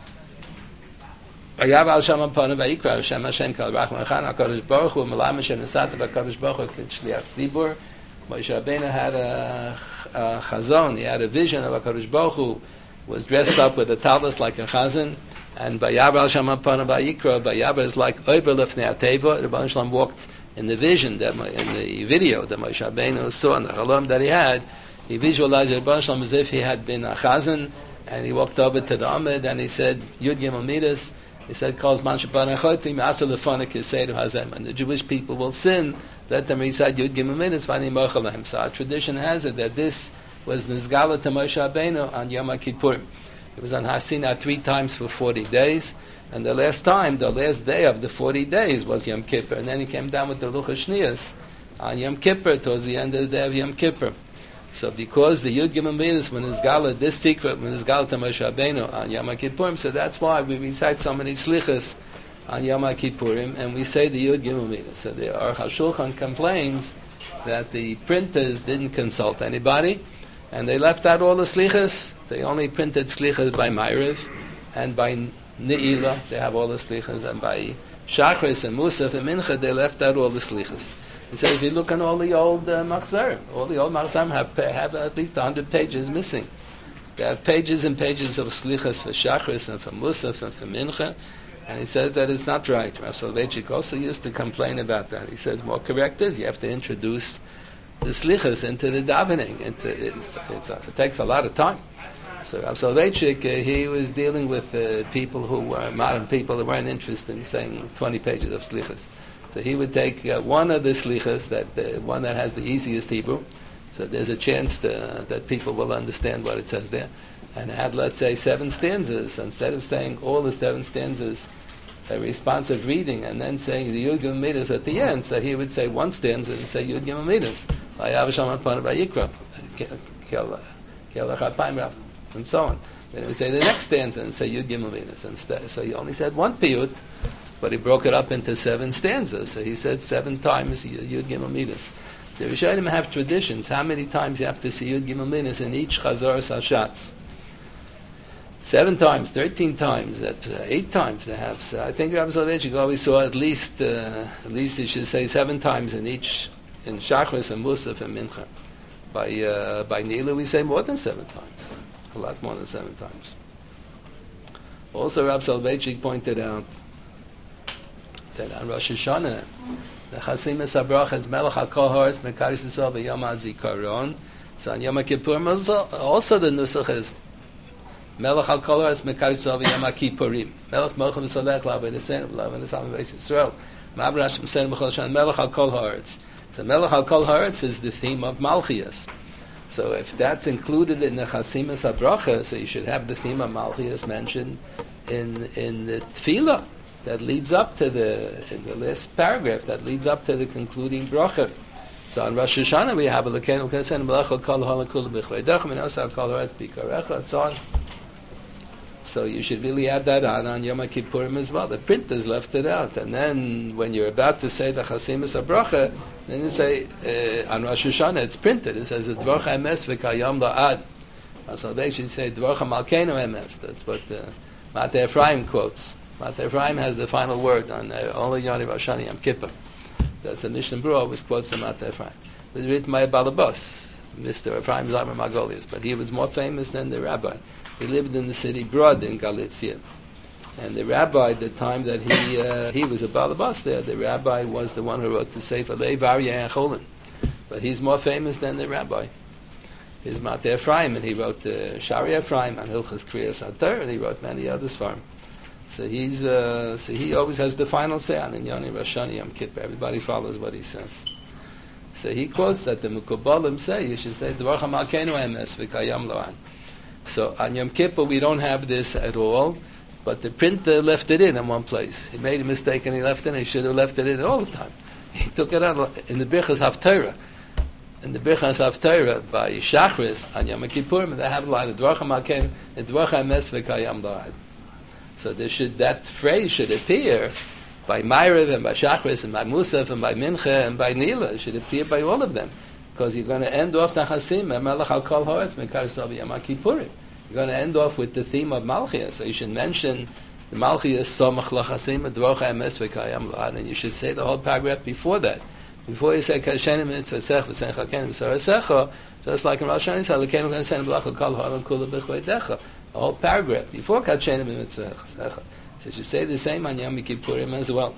Vayav al Shama Panav Vayikra Hashem Hashem Kal Rachman Echan HaKadosh Baruch Hu Malam Hashem Nesat HaKadosh Baruch Hu K'Shliach Tzibur. Moshe Rabbeinu had a, a chazon, he had a vision of HaKadosh Baruch Hu, was dressed up with a talus like a chazan, and Vayav al Shama Panav Vayikra, Vayav is like Ober Lefnei HaTeva. The Rebbeinu Shalom walked in the vision, that in the video that Moshe Rabbeinu saw, in the chalom that he had, he visualized the Rebbeinu Shalom as if he had been a chazan, and he walked over to the Amid, and he said, Yud Gimel Midas. He said, "Calls man shabanachoti me'asur lefanik yiseidu hazem." And the Jewish people will sin, let them recite Yud Gimel Midas v'ani mochel. So our tradition has it that this was nizgala to Moshe Rabbeinu on Yom Kippur. It was on Har Sinai three times for forty days, and the last time, the last day of the forty days was Yom Kippur, and then he came down with the Luchas Shniyos on Yom Kippur towards the end of the day of Yom Kippur. So because the Yud Gimel Midas, when Nizgala, this secret, when Nizgala to Moshe Rabbeinu on Yom Kippurim, so that's why we recite so many slichas on Yom Kippurim, and we say the Yud Gimel Midas. So the Aruch HaShulchan complains that the printers didn't consult anybody, and they left out all the slichas. They only printed slichas by Ma'ariv, and by Ne'ilah, they have all the slichas, and by Shachris and Musaf and Mincha, they left out all the slichas. He said, if you look on all the old uh, Machzarim, all the old Machzarim have, have at least one hundred pages missing. They have pages and pages of slichas for Shachris and for Musaf and for Mincha, and he says that it's not right. Rav Soloveitchik also used to complain about that. He says, more correct is, you have to introduce the slichas into the davening. Into, it's, it's, uh, it takes a lot of time. So Rav Soloveitchik, uh, he was dealing with uh, people who were modern people who weren't interested in saying twenty pages of slichas. So he would take uh, one of the slichas, that uh, one that has the easiest Hebrew, so there's a chance to, uh, that people will understand what it says there, and add, let's say, seven stanzas. Instead of saying all the seven stanzas, a responsive reading, and then saying the Yud Gimel Midas at the end, so he would say one stanza and say Yud Gimel Midas, and so on. Then he would say the next stanza and say Yud Gimel Midas instead. So he only said one piyut, but he broke it up into seven stanzas. So he said seven times Yud Gimel Midas. The Rishonim have traditions. How many times you have to see Yud Gimel Midas in each Chazaras Hashatz? Seven times, thirteen times, that uh, eight times they have. So I think Rabbi Soloveitchik always saw at least, uh, at least he should say seven times in each, in Shachris and Musaf and Mincha. By uh, by Ne'ilah we say more than seven times. a lot more than seven times. Also, Rab Soloveitchik pointed out that on Rosh Hashanah, the Chasimus HaBracha is Melech HaKol Haaretz Mekadosh Yisrael B'Yom HaZikaron. So on Yom Kippur also the Nusach is Melech HaKol Haaretz Mekadosh Yisrael B'Yom HaKippurim. Melech Mochel V'Solech L'Aved Yisrael L'Aved Yisrael B'Beis Yisrael. Ma'aber Hashem Sen B'Chol Hashanah Melech HaKol Haaretz. So Melech HaKol Haaretz is the theme of Malchias. So if that's included in the Chasimus HaBracha, so you should have the theme of Malchias mentioned in in the Tefillah that leads up to the in the last paragraph that leads up to the concluding bracha. So on Rosh Hashanah we have a Lekenu Kesen Melech Kol Halakul B'Chveidach Minosar Kol Haaretz B'Karecha and so on. So you should really add that on on Yom Kippurim as well. The printers left it out, and then when you're about to say the Chasimus HaBracha, then you say uh, on Rosh Hashanah it's printed. It says Dvorcha Emes V'Kayam La'ad. So they should say Dvorcha Malkeinu Emes. That's what uh, Matei Ephraim quotes. Matei Ephraim has the final word on uh, only Yoni Vashani Yom Kippur. That's the Mishnah Berurah always quotes the Matei Ephraim. It was written by Balabas, Mister Ephraim Zalman Margolius, but he was more famous than the rabbi. He lived in the city Brod in Galicia. And the rabbi, the time that he uh, he was a Balabas there, the rabbi was the one who wrote the Sefer Lei Varya Cholin. But he's more famous than the rabbi. He's Matei Ephraim, and he wrote the uh, Shari Ephraim and Hilchas Kriyas HaTorah, and he wrote many others for him. So he's uh, so he always has the final say on in Yoni Rosh Hashanah Yom Kippur. Everybody follows what he says. So he quotes that the Mukubalim say you should say Dvorcha Malkeinu Emes V'Kayam La'ad. So on Yom Kippur we don't have this at all, but the printer left it in in one place. He made a mistake and he left it in. He should have left it in all the time. He took it out in the Birchas Haftarah. In the Birchas Haftarah by Shachris on Yom Kippur, they have a line of Dvorcha Malkeinu and Dvorcha Emes V'Kayam La'ad. So there should, that phrase should appear by Ma'ariv and by Shachris and by Musaf and by Mincha and by Nila. It should appear by all of them. Because you're going to end off the Chasim, Melech HaKol Haaretz Mekadosh Yisrael B'Yom HaKippurim. You're going to end off with the theme of Malchias. So you should mention the Malchias Somach L'Chasim Dvorcha Emes V'Kayam La'ad, and you should say the whole paragraph before that. Before you say Kashenim Mitzvasech V'Sein Chakenim V'Sarasecha, just like in Rosh Hashanah, say Lekenu Kashenim Melech HaKol Haaretz Kula B'Chveidecha. A whole paragraph before Kashenim Mitzvasech. So you should say the same on Yom Kippurim as well.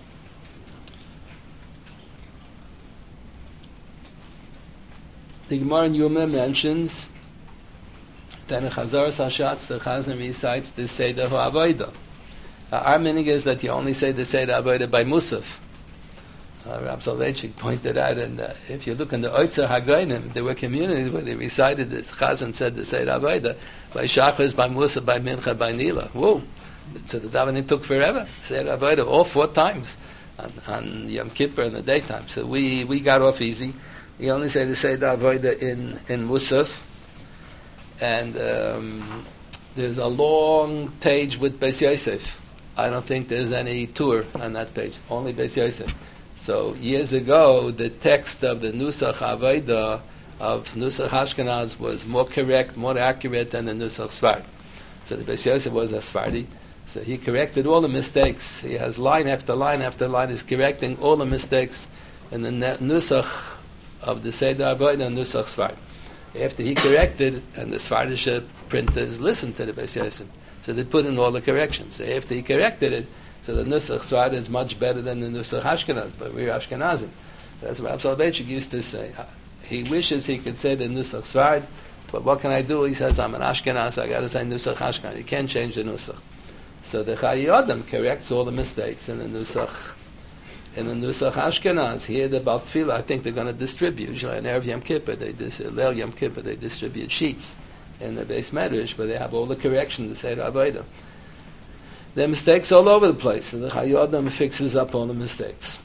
The Gemara in Yuma mentions that in Chazaras Hashatz the Chazan recites the Seder HaAvodah. Uh, our meaning is that you only say the Seder HaAvodah by Musaf. Uh, Rab Soloveitchik pointed out, and uh, if you look in the Oitzer Hagoynim, there were communities where they recited the Chazan said the Seder HaAvodah by Shachris, by Musaf, by Mincha, by Nila. Whoa! So the davening took forever. Seder HaAvodah all four times on, on Yom Kippur in the daytime. So we, we got off easy. You only say the Seder HaAvodah in in Musaf, and um, there's a long page with Beis Yosef. I don't think there's any tour on that page. Only Beis Yosef. So years ago, the text of the Nusach HaAvodah of Nusach Ashkenaz was more correct, more accurate than the Nusach Sfard. So the Beis Yosef was a Sfardi. So he corrected all the mistakes. He has line after line after line. He's correcting all the mistakes in the Nusach of the Seder HaAvodah and Nusach Sfard. After he corrected, and the Sfardish printers listened to the Beis Yosef, so they put in all the corrections. So after he corrected it, so the Nusach Sfard is much better than the Nusach Ashkenaz, but we're Ashkenazim. That's what Rab Soloveitchik used to say. He wishes he could say the Nusach Sfard, but what can I do? He says, I'm an Ashkenaz, I got to say Nusach Ashkenaz. You can't change the Nusach. So the Chayei Adam corrects all the mistakes in the Nusach in the Nusach Ashkenaz. Here the Bal Tefillah, I think they're going to distribute. Usually on Erev Yom Kippur, they dis- Leil Yom Kippur, they distribute sheets in the Beis Medrash, but they have all the corrections to say Avodah. There are mistakes all over the place, and the Chayei Adam fixes up all the mistakes.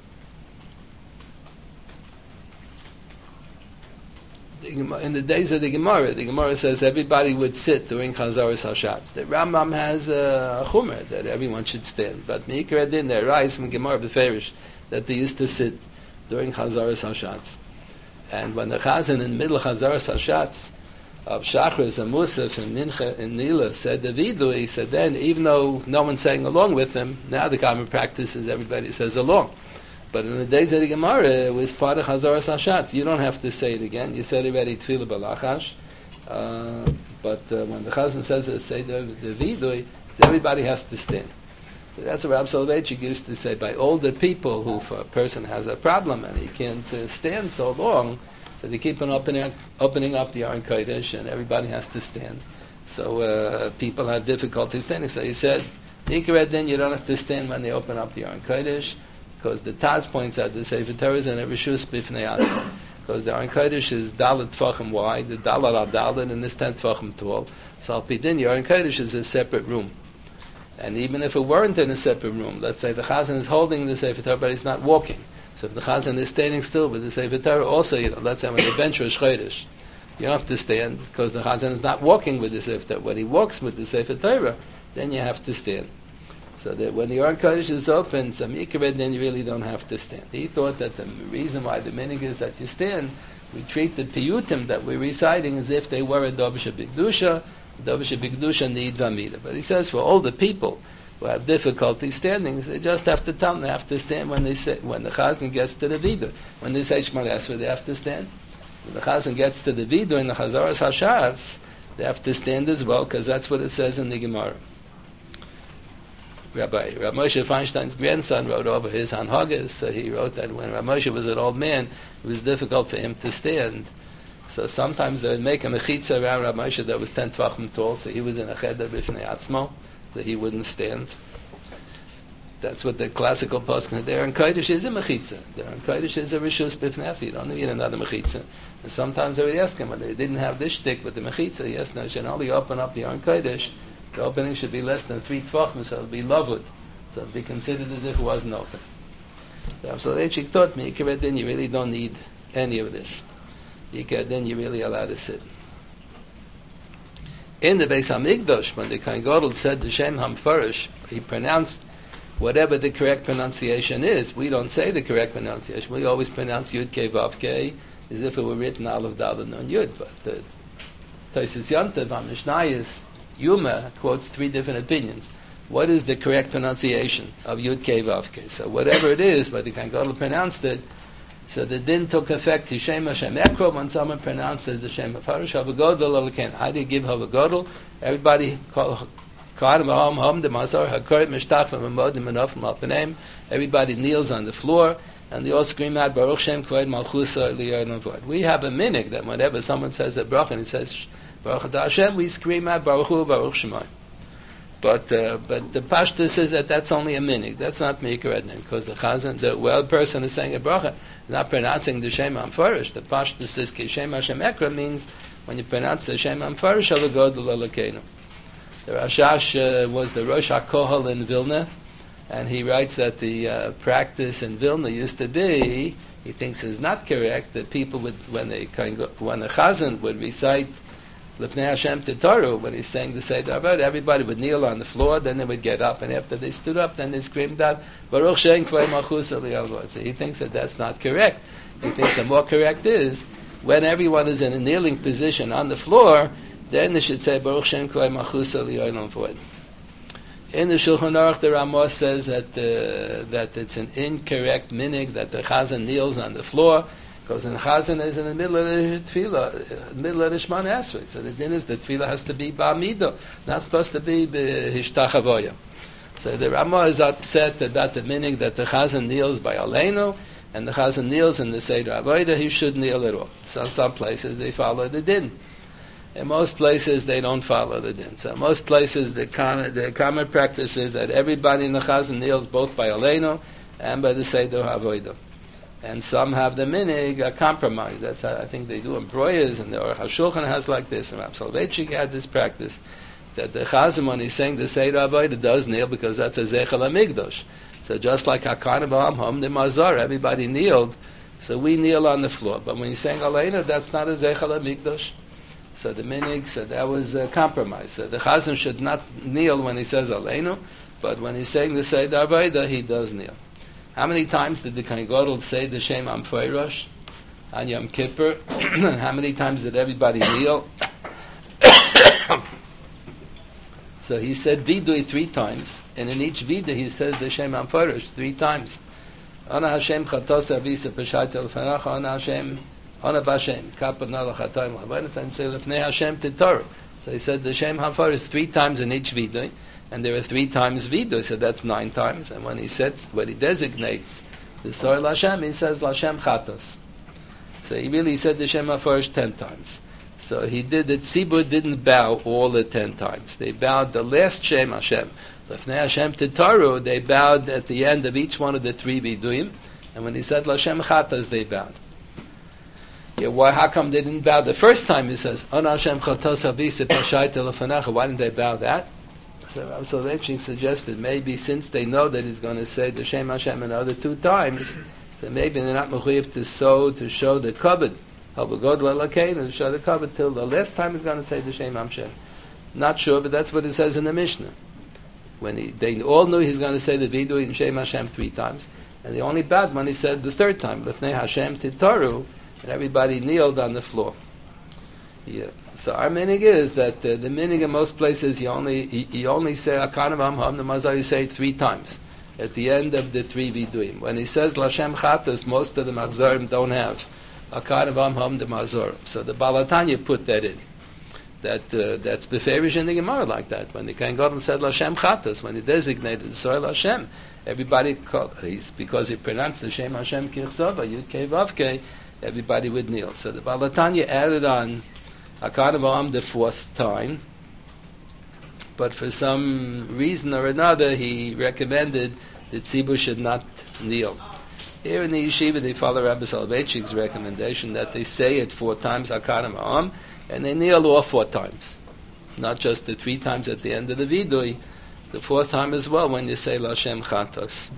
In the days of the Gemara, the Gemara says everybody would sit during Chazaras Hashatz. The Rambam has a chumrah that everyone should stand, but Meikar Adin, there rise from Gemara Beferish that they used to sit during Chazaras Hashatz. And when the Chazan in the middle of Chazaras Hashatz of Shachris and Musaf and Mincha and Nila said the Vidu, he said then, even though no one's saying along with him, now the common practice is everybody says along. But in the days of the Gemara, it was part of Chazaras Hashatz. You don't have to say it again. You said already Tefillah Balachash. Uh, but uh, when the Chazan says it, say the, the Vidui, everybody has to stand. So that's what Rab Soloveitchik used to say, by older people who, if a person has a problem and he can't uh, stand so long, so they keep on opening, opening up the Aron Kodesh and everybody has to stand. So uh, people have difficulty standing. So he said, Ikaret then you don't have to stand when they open up the Aron Kodesh, because the Taz points out the Sefer Torah is in a Rishus Bifnei Atzma. Because the Aron Kodesh is Dalet Tvachim wide, the Dalet are Dalet, and this ten Tvachim tall. So Al Pidin, the Aron Kodesh is a separate room. And even if it weren't in a separate room, let's say the Chazan is holding the Sefer Torah, but he's not walking. So if the Chazan is standing still with the Sefer Torah, also, you know, let's say when the bench was Chodesh, you don't have to stand because the Chazan is not walking with the Sefer Torah. When he walks with the Sefer Torah, then you have to stand. So that when the Aron Kodesh is open, so Mikra, then you really don't have to stand. He thought that the reason why the minig is that you stand, we treat the piyutim that we're reciting as if they were a Dovish Bigdusha. Dovish Bigdusha needs Amida. But he says for all the people who have difficulty standing, they just have to tell them they have to stand when they say, when the Chazan gets to the Vidur. When they say Shema Esrei, they have to stand. When the Chazan gets to the Vidur in the Chazaras Hashas, they have to stand as well, because that's what it says in the Gemara. Rabbi Rav Moshe Feinstein's grandson wrote over his Hanhagas. So he wrote that when Rav Moshe was an old man, it was difficult for him to stand. So sometimes they would make a mechitza around Rav Moshe that was ten tvachim tall, so he was in a cheder b'fnei atzmo, so he wouldn't stand. That's what the classical poskim. The Aron Kodesh is a mechitza. The Aron Kodesh is a rishus b'fnei atzmo. You don't need another mechitza. And sometimes they would ask him when they didn't have this shtick with the mechitza. Yes, no, should only open up the Aron Kodesh. The opening should be less than three tvachim, so it will be lovud. So it will be considered as if it wasn't open. So Eichik taught me, then you really don't need any of this. Then you're really allowed to sit. In the Beis HaMikdash, when the Kohen Gadol said the Shem HaMfarish, he pronounced whatever the correct pronunciation is. We don't say the correct pronunciation. We always pronounce Yud Kei Vav Kei as if it were written Aleph Dalet Nun Yud. But the Tosfos Yontif HaMishnayos Yuma quotes three different opinions. What is the correct pronunciation of Yud Kei Vav Kei? So whatever it is, but the Kohen Gadol pronounced it, so the din took effect. Hishem Hashem Ekro, when someone pronounces the Shem Hafarish, Havagodol Olaken. How do you give Havagodol? Everybody call Karim Hom Hom the Mazar Hakorit Mishtach V'Mamodim Menofim Al Paneim. Everybody kneels on the floor and they all scream out Baruch Shem Kvod Malchusa Li'Yodam Vod. We have a minig that whenever someone says a bracha and he says Baruch Atah Hashem, we scream out Baruch Hu Baruch Shemai. But uh, but the Pashta says that that's only a minig. That's not Meikar Ednin, because the Chazan, the well person is saying a bracha, not pronouncing the Shem HaMfarish. The Pashta says Ki Shem Hashem Ekra means when you pronounce the Shem HaMfarish, Halagodol Elokeinu. The Rashash uh, was the Rosh HaKohel in Vilna, and he writes that the uh, practice in Vilna used to be, he thinks is not correct, that people would, when they when the Chazan would recite L'pnei Hashem Titoru, when he's saying the Seder Avod, everybody would kneel on the floor, then they would get up, and after they stood up, then they screamed out, Baruch Shem Kvei Malchusa Li'Yodam. So he thinks that that's not correct. He thinks the more correct is, when everyone is in a kneeling position on the floor, then they should say, Baruch Shem Kvei Malchusa Li'Yodam. In the Shulchan Aruch, the Ramah says that uh, that it's an incorrect minig, that the Chazan kneels on the floor, because in Chazan is in the middle of the tefillah, middle of the Shemona Esrei. So the din is the tefillah has to be ba'amido, not supposed to be b'hishtachavoya. So the Ramah is upset that, that the meaning that the Chazan kneels by Aleinu, and the Chazan kneels in the Seder Avodah, he should kneel at all. So in some places they follow the din. In most places they don't follow the din. So in most places the common, the common practice is that everybody in the Chazan kneels both by Aleinu and by the Seder Avodah. And some have the minig, a compromise. That's how I think they do in Broyas, and the Aruch HaShulchan has like this, and Rab Soloveitchik had this practice, that the Chazan, when he's saying the Seder Avodah, does kneel because that's a Zechel HaMikdash. So just like HaKanim B'Ham Hom, the Mazar, everybody kneeled, so we kneel on the floor. But when he's saying Aleinu, that's not a Zechel HaMikdash. So the minig, so that was a compromise. So the Chazan should not kneel when he says Aleinu, but when he's saying the Seder Avodah, he does kneel. How many times did the Kohen Gadol say the Shem HaMfarish on Yom Kippur? How many times did everybody kneel? So he said Vidui three times, and in each Vidui he says the Shem HaMfarish three times. Ana Hashem Chatos Avisa Peshat El Fanacha, Ana Hashem Hana Bashem, Kappa Nalach Hatayim Lavanat, and say Lefnei Hashem Titoru. So he said the Shem Hafar is three times in each vidui, and there are three times vidui, so that's nine times. And when he said, when he designates the Soil Hashem, he says Lashem Chatos. So he really said the Shem Hafar ten times. So he did, the Tzibur didn't bow all the ten times. They bowed the last Shem Hashem. Lefnei Hashem Titoru, they bowed at the end of each one of the three viduyim, and when he said Lashem Chatos, they bowed. Yeah, why? How come they didn't bow the first time? He says, "Ana Hashem Chatos Avisa Pashayta Lefanecha." Why didn't they bow that? So Rav Soloveitchik suggested maybe since they know that he's going to say the Shem Hashem another two times, so maybe they're not mechuyev to sow to show the kavod, Havagod Lelakein, to show the kavod till the last time he's going to say the Shem Hashem. Not sure, but that's what it says in the Mishnah. When he, they all knew he's going to say the Vidui and Shem Hashem three times, and the only bad when he said the third time, Lefnei Hashem Titoru. And everybody kneeled on the floor. Yeah. So our minig is that uh, the minig in most places you only you, you only say Akanav Amham the Mazal you say it three times at the end of the three viduim. When he says Lashem Chatos, most of the Machzorim don't have Akanav Amham the Mazor. So the Balatanya put that in. That uh, that's beferish in the Gemara like that. When the Kohen Gadol said Lashem Chatos, when he designated the soil Hashem, everybody called he's because he pronounced the Shem Hashem Kirchsova Yud Kei Vav Kei. Everybody would kneel. So the Balatanya added on Akad Am the fourth time, but for some reason or another he recommended that Tzibur should not kneel. Here in the yeshiva they follow Rabbi Soloveitchik's recommendation that they say it four times Akad Am, and they kneel all four times. Not just the three times at the end of the vidui, the fourth time as well when you say Lashem Chatos.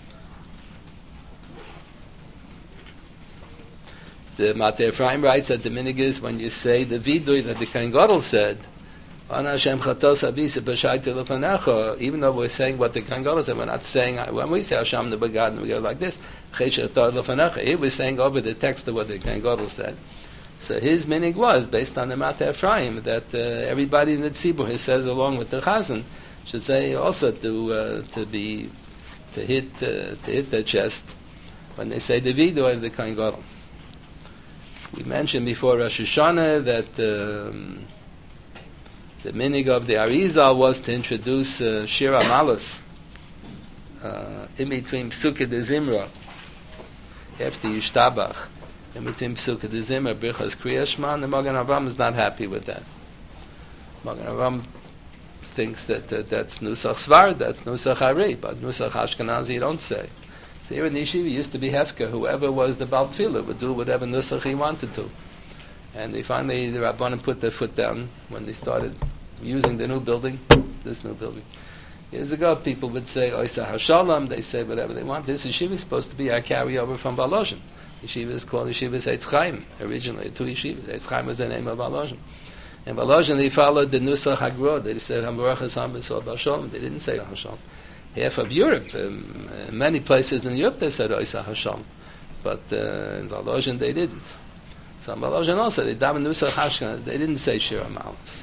The Matei Ephraim writes that the minig is when you say the vidui that the Kohen Gadol said, Ana Hashem Chatos Avisa B'Shayta Lefanecha, even though we're saying what the Kohen Gadol said, we're not saying, when we say Hashem the Begad, we go like this, Chesha Tar Lefanecha, here we're saying over the text of what the Kohen Gadol said. So his minig was, based on the Matei Ephraim, that uh, everybody in the Tzibur, he says along with the Chazan, should say also to uh, to be, to hit, uh, to hit their chest when they say the vidui of the Kohen Gadol. We mentioned before Rosh Hashanah that um, the minig of the Arizal was to introduce uh, Shir HaMalos uh, in between Psukkah de Zimra, after Yishtabach, in between Psukkah de Zimra, Birchas Kriya Shema, and the Magen Avraham is not happy with that. Magen Avraham thinks that uh, that's Nusach Svar, that's Nusach Ari, but Nusach Ashkenazi you don't say. So here in the yeshiva used to be Hefka, whoever was the Baal Tefillah would do whatever Nusach he wanted to. And they finally, the Rabbanim put their foot down when they started using the new building, this new building. Years ago, people would say, Oisa HaShalom, they say whatever they want. This yeshiva is supposed to be our carryover from Balozhin. Yeshiva is called Yeshiva Eitz Chaim, originally, two yeshivas. Eitz Chaim was the name of Balozhin. And Balozhin, they followed the Nusach HaGro, they said, HaMorachas HaMesor Balsholom, they didn't say HaShalom. Half of Europe, um, uh, many places in Europe they said Oisa Hashem, but uh, in Balozhin they didn't. So in Balozhin also, they daven Nusach Ashkenaz, they didn't say Shir HaMalos.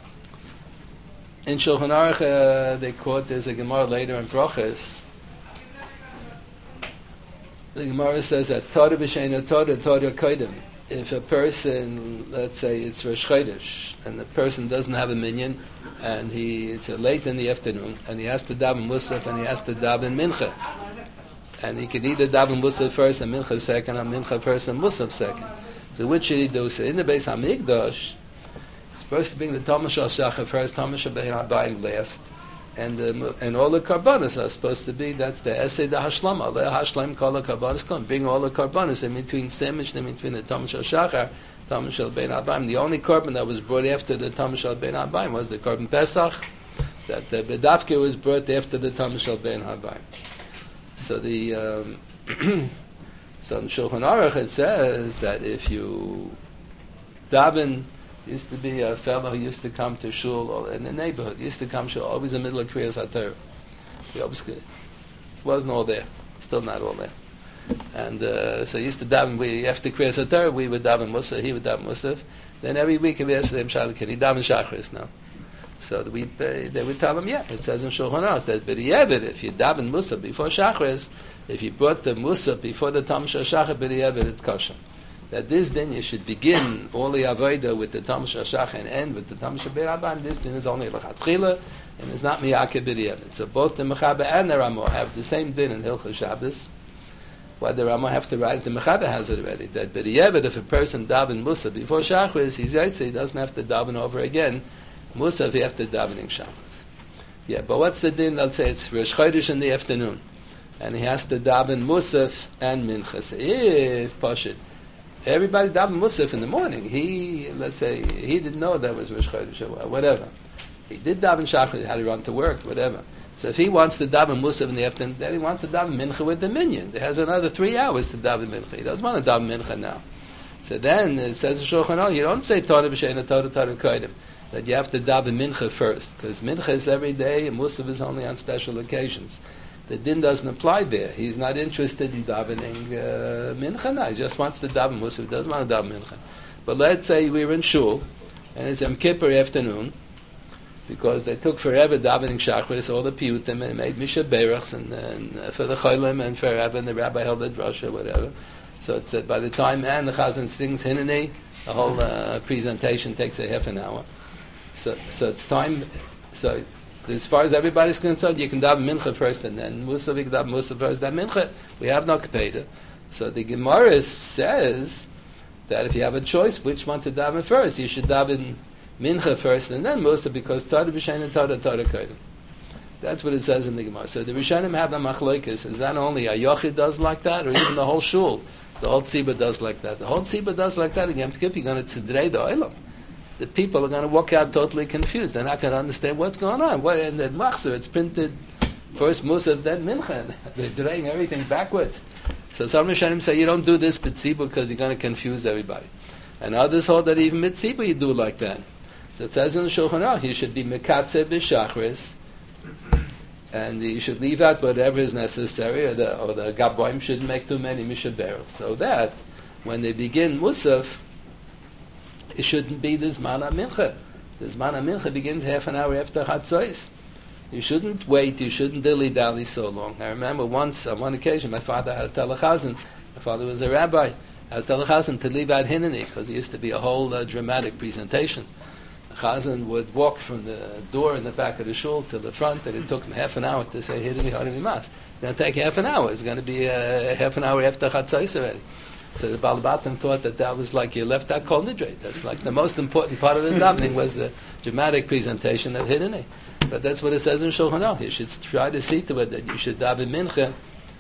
In Shulchan Aruch, uh, they quote, there's a Gemara later in Brochus, the Gemara says that Torah b'sheina Torah, Torah koidem. If a person, let's say it's Rosh Chodesh, and the person doesn't have a minyan, and he it's late in the afternoon, and he has to daven Musaf, and he has to daven Mincha, and he can either daven Musaf first and Mincha second, or Mincha first and Musaf second. So which should he do? So in the Beis Hamikdash, he's supposed to bring the Talmud Shal Shachar first, Talmud Shal Bein Habayim last, and the, and all the karbanos are supposed to be, that's the essay the hashlama, the hashlam kol the karbanos come, bring all the karbanos in between sandwich, in between the Talmud Shal Shachar, Talmud Shal Bein Habayim. The only korban that was brought after the Talmud Shal Bein Habayim was the korban Pesach, that the Bedavke was brought after the Talmud Shal Bein Habayim. So the um, so in Shulchan Aruch it says that if you daven, used to be a fellow who used to come to shul or in the neighborhood. He used to come shul always in the middle of Kriyas HaTorah. He always wasn't all there, still not all there. And uh, so he used to daven. We after Kriyas HaTorah, we would daven Musaf. He would daven Musaf. Then every week we asked him, "Shalom, can he daven Shachris now?" So we uh, they would tell him, "Yeah, it says in Shulchan Aruch that b'di'evet, if you daven Musaf before Shachris, if you brought the Musaf before the Talmud Shal Shachar b'di'evet, it's kosher." that this din you should begin all the avodah with the Tam Shashach and end with the Tam Shabbat Rabban. This din is only L'chatchila, and it's not Miyakeh B'diavad. So both the Mechaber and the Ramah have the same din in Hilchos Shabbos. Why the Ramah have to write, the Mechaber has it already. That B'diavad, if a person daven Musaf before Shachris, he's Yaitse, he doesn't have to daven over again. Musaf, he have to daven in Shabbos. Yeah, but what's the din? Let's say it's Rosh Chodesh in the afternoon, and he has to daven Musaf and Mincha. So if Pashit, everybody daven Musaf in the morning. He, let's say, he didn't know that was Rosh Chodesh or whatever. He did daven Shachris, he had to run to work, whatever. So if he wants to daven Musaf in the afternoon, then he wants to daven Mincha with the minyan. He has another three hours to daven Mincha. He doesn't want to daven Mincha now. So then it says in Shulchan Aruch, you don't say Torah b'sheina Torah Torah kodim, that you have to daven Mincha first, because Mincha is every day and Musaf is only on special occasions. The din doesn't apply there. He's not interested in davening uh, Mincha now. He just wants to daven Musaf. He doesn't want to daven Mincha. But let's say we were in Shul, and it's Yom Kippur afternoon, because they took forever davening Shachris, all the piyutim, and made Misha Berachs, and, and uh, for the Cholim, and forever, and the rabbi held a drasha, whatever. So it said by the time and the Chazan sings Hineni, the whole uh, presentation takes a half an hour. So so it's time, so as far as everybody's concerned, you can daven Mincha first, and then Musaf, you can daven Musaf first, then Mincha. We have no Kepeda. So the Gemara says that if you have a choice which one to daven first, you should daven Mincha first and then Musaf, because Torah b'shein and Torah Torah kodim. That's what it says in the Gemara. So the Rishonim have a machlokes. Is that only a Yochid does like that, or even the whole shul? The whole tzibah does like that. The whole tzibah does like that. In Yom Kippur, you're going to tzidrei the olam. The people are going to walk out totally confused. They're not going to understand what's going on. What, in the Machzor, it's printed first Musaf, then Mincha. They're doing everything backwards. So some Rishonim say you don't do this b'tzibah because you're going to confuse everybody. And others hold that even b'tzibah you do like that. So it says in the Shulchan Aruch, you should be mekatze b'shachris, and you should leave out whatever is necessary, or the, or the Gaboim shouldn't make too many mishaberach. So that, when they begin Musaf, it shouldn't be the Zman HaMincha. The Zman HaMincha begins half an hour after Chatzos. You shouldn't wait, you shouldn't dilly-dally so long. I remember once, on one occasion, my father had a tell a chazan. My father was a rabbi. I had to tell a chazan to leave out Hineni, because it used to be a whole uh, dramatic presentation. Chazan would walk from the door in the back of the shul to the front, and it took him half an hour to say Hineni Harimi Mas. It's going to take half an hour. It's going to be uh, half an hour after Chatzos already. So the Baal Batim thought that that was like you left out Kol Nidre. That's like the most important part of the davening was the dramatic presentation of Hineni. But that's what it says in Shulchan Aruch. You should try to see to it that you should daven Mincha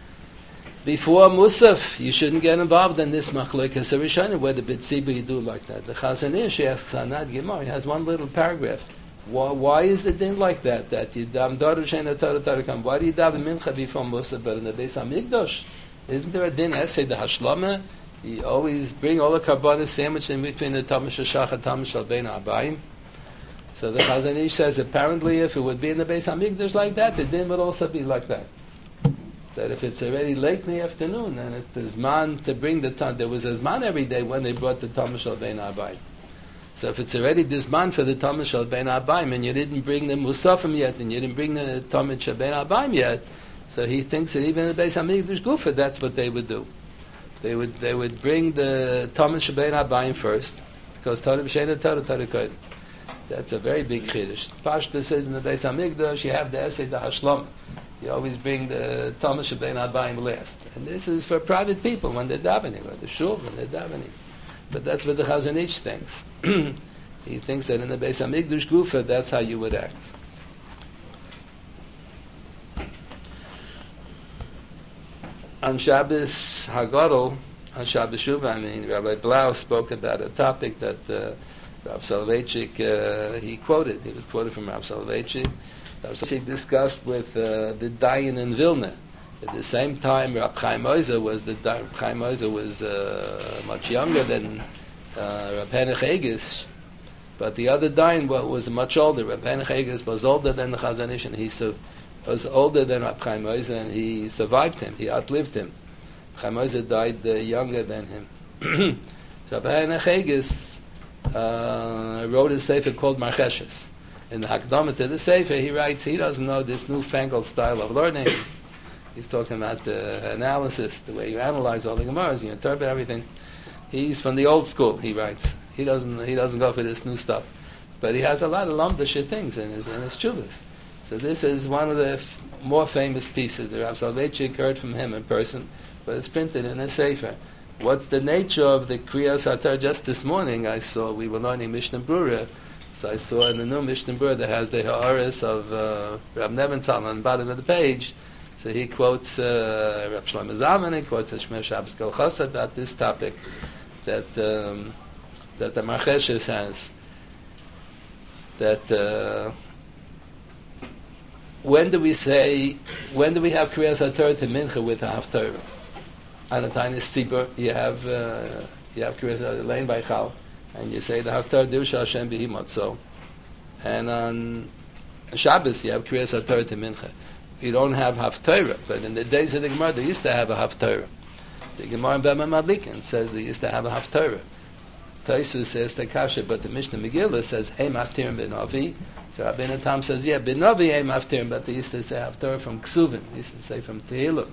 before Musaf. You shouldn't get involved in this machlokes Rishonim, where the b'tzibah you do like that. The Chazon Ish asks Anad Gemara, he has one little paragraph. Why, why is the din like that? That you daven Torah Sheina Torah Torah Kam. Why do you daven Mincha before Musaf? But in the Beis Hamikdash, isn't there a din essay the Hashlama? You always bring all the karbanis sandwiched in between the Tam Shashach and Tam Shalbein Abayim. So the Chazon Ish says apparently if it would be in the Beis Hamikdash like that, the din would also be like that. That if it's already late in the afternoon, and if there's man to bring the tam, there was a zman every day when they brought the tam shel bein abayim. So if it's already this man for the tam shel bein abayim, and you didn't bring the musafim yet, and you didn't bring the tam shel bein abayim yet, so he thinks that even in the Beis Hamikdash Gufa, that's what they would do. They would they would bring the tam shel bein abayim first, because Torah b'sheina Torah Torah kodim. That's a very big chiddush. Pashta says in the Beis Hamikdash you have the essay the Hashlam. You always bring the Thomas Shabbein Abayim last. And this is for private people when they're davening, or the shul when they're davening. But that's what the Chazon Ish thinks. He thinks that in the Beis Hamikdash Gufa, that's how you would act. On Shabbos Hagadol, on Shabbos Shuvah, I mean, Rabbi Blau spoke about a topic that uh, Rav Soloveitchik, uh, he quoted. He was quoted from Rav Soloveitchik. Rav Soloveitchik discussed with uh, the Dayan in Vilna. At the same time, Rav Chaim Ozer was the Rav Chaim Ozer was uh, much younger than uh, Rav Henoch Egis, but the other Dayan was much older. Rav Henoch Egis was older than the Chazon Ish, and he su- was older than Rav Chaim Ozer, and he survived him. He outlived him. Chaim Ozer died uh, younger than him. So Rav Henoch Egis uh, wrote a sefer called Marcheshes. In the Hakdama to the Sefer, he writes he doesn't know this newfangled style of learning. He's talking about the analysis, the way you analyze all the Gemaras, you interpret everything. He's from the old school, he writes. He doesn't he doesn't go for this new stuff. But he has a lot of lamdasha things in his in his chuvas. So this is one of the f- more famous pieces. The Rav Soloveitchik heard from him in person, but it's printed in a sefer. What's the nature of the Kriyas Hatar? Just this morning I saw, we were learning Mishnah Brura, so I saw in the new Mishnah Brura that has the Ha'aris of uh, Rav Nebenzahl on the bottom of the page. So he quotes uh, Rav Shlomo Zalman, he quotes Shmer Shabbos Kol Chassid about this topic that um, that the Marcheshes has. That uh, when do we say, when do we have Kriyas HaTorah to Mincha with a Haftarah? On a tiny Tzibur, you have uh, you have Kriyas HaTorah laying by Chal, and you say the Haftarah Divsha Hashem B'hi Motzo. And on Shabbos you have Kriyas HaTorah to Mincha. You don't have Haftarah, but in the days of the Gemara they used to have a Haftarah. The Gemara in Bama Madlikin says they used to have a Haftarah. Taisu says the Kasha, but the Mishnah Megillah says Hey Maftirim B'Navi. So Rabbeinu Tam says, yeah, B'Navi Hey Maftirim, but they used to say Haftarah from Ksuvin. They used to say from Tehillah.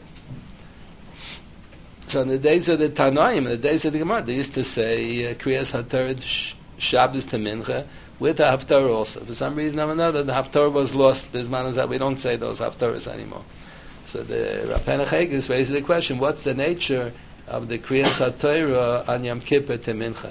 So in the days of the Tanoim, in the days of the Gemara, they used to say uh, Kriyas HaTorah sh- Shabbos to Mincha with a Haftarah also. For some reason or another, the Haftarah was lost. This man is that we don't say those Haftarahs anymore. So the Rav Penachegis raises the question: what's the nature of the Kriyas HaTorah on Yom Kippur to Mincha?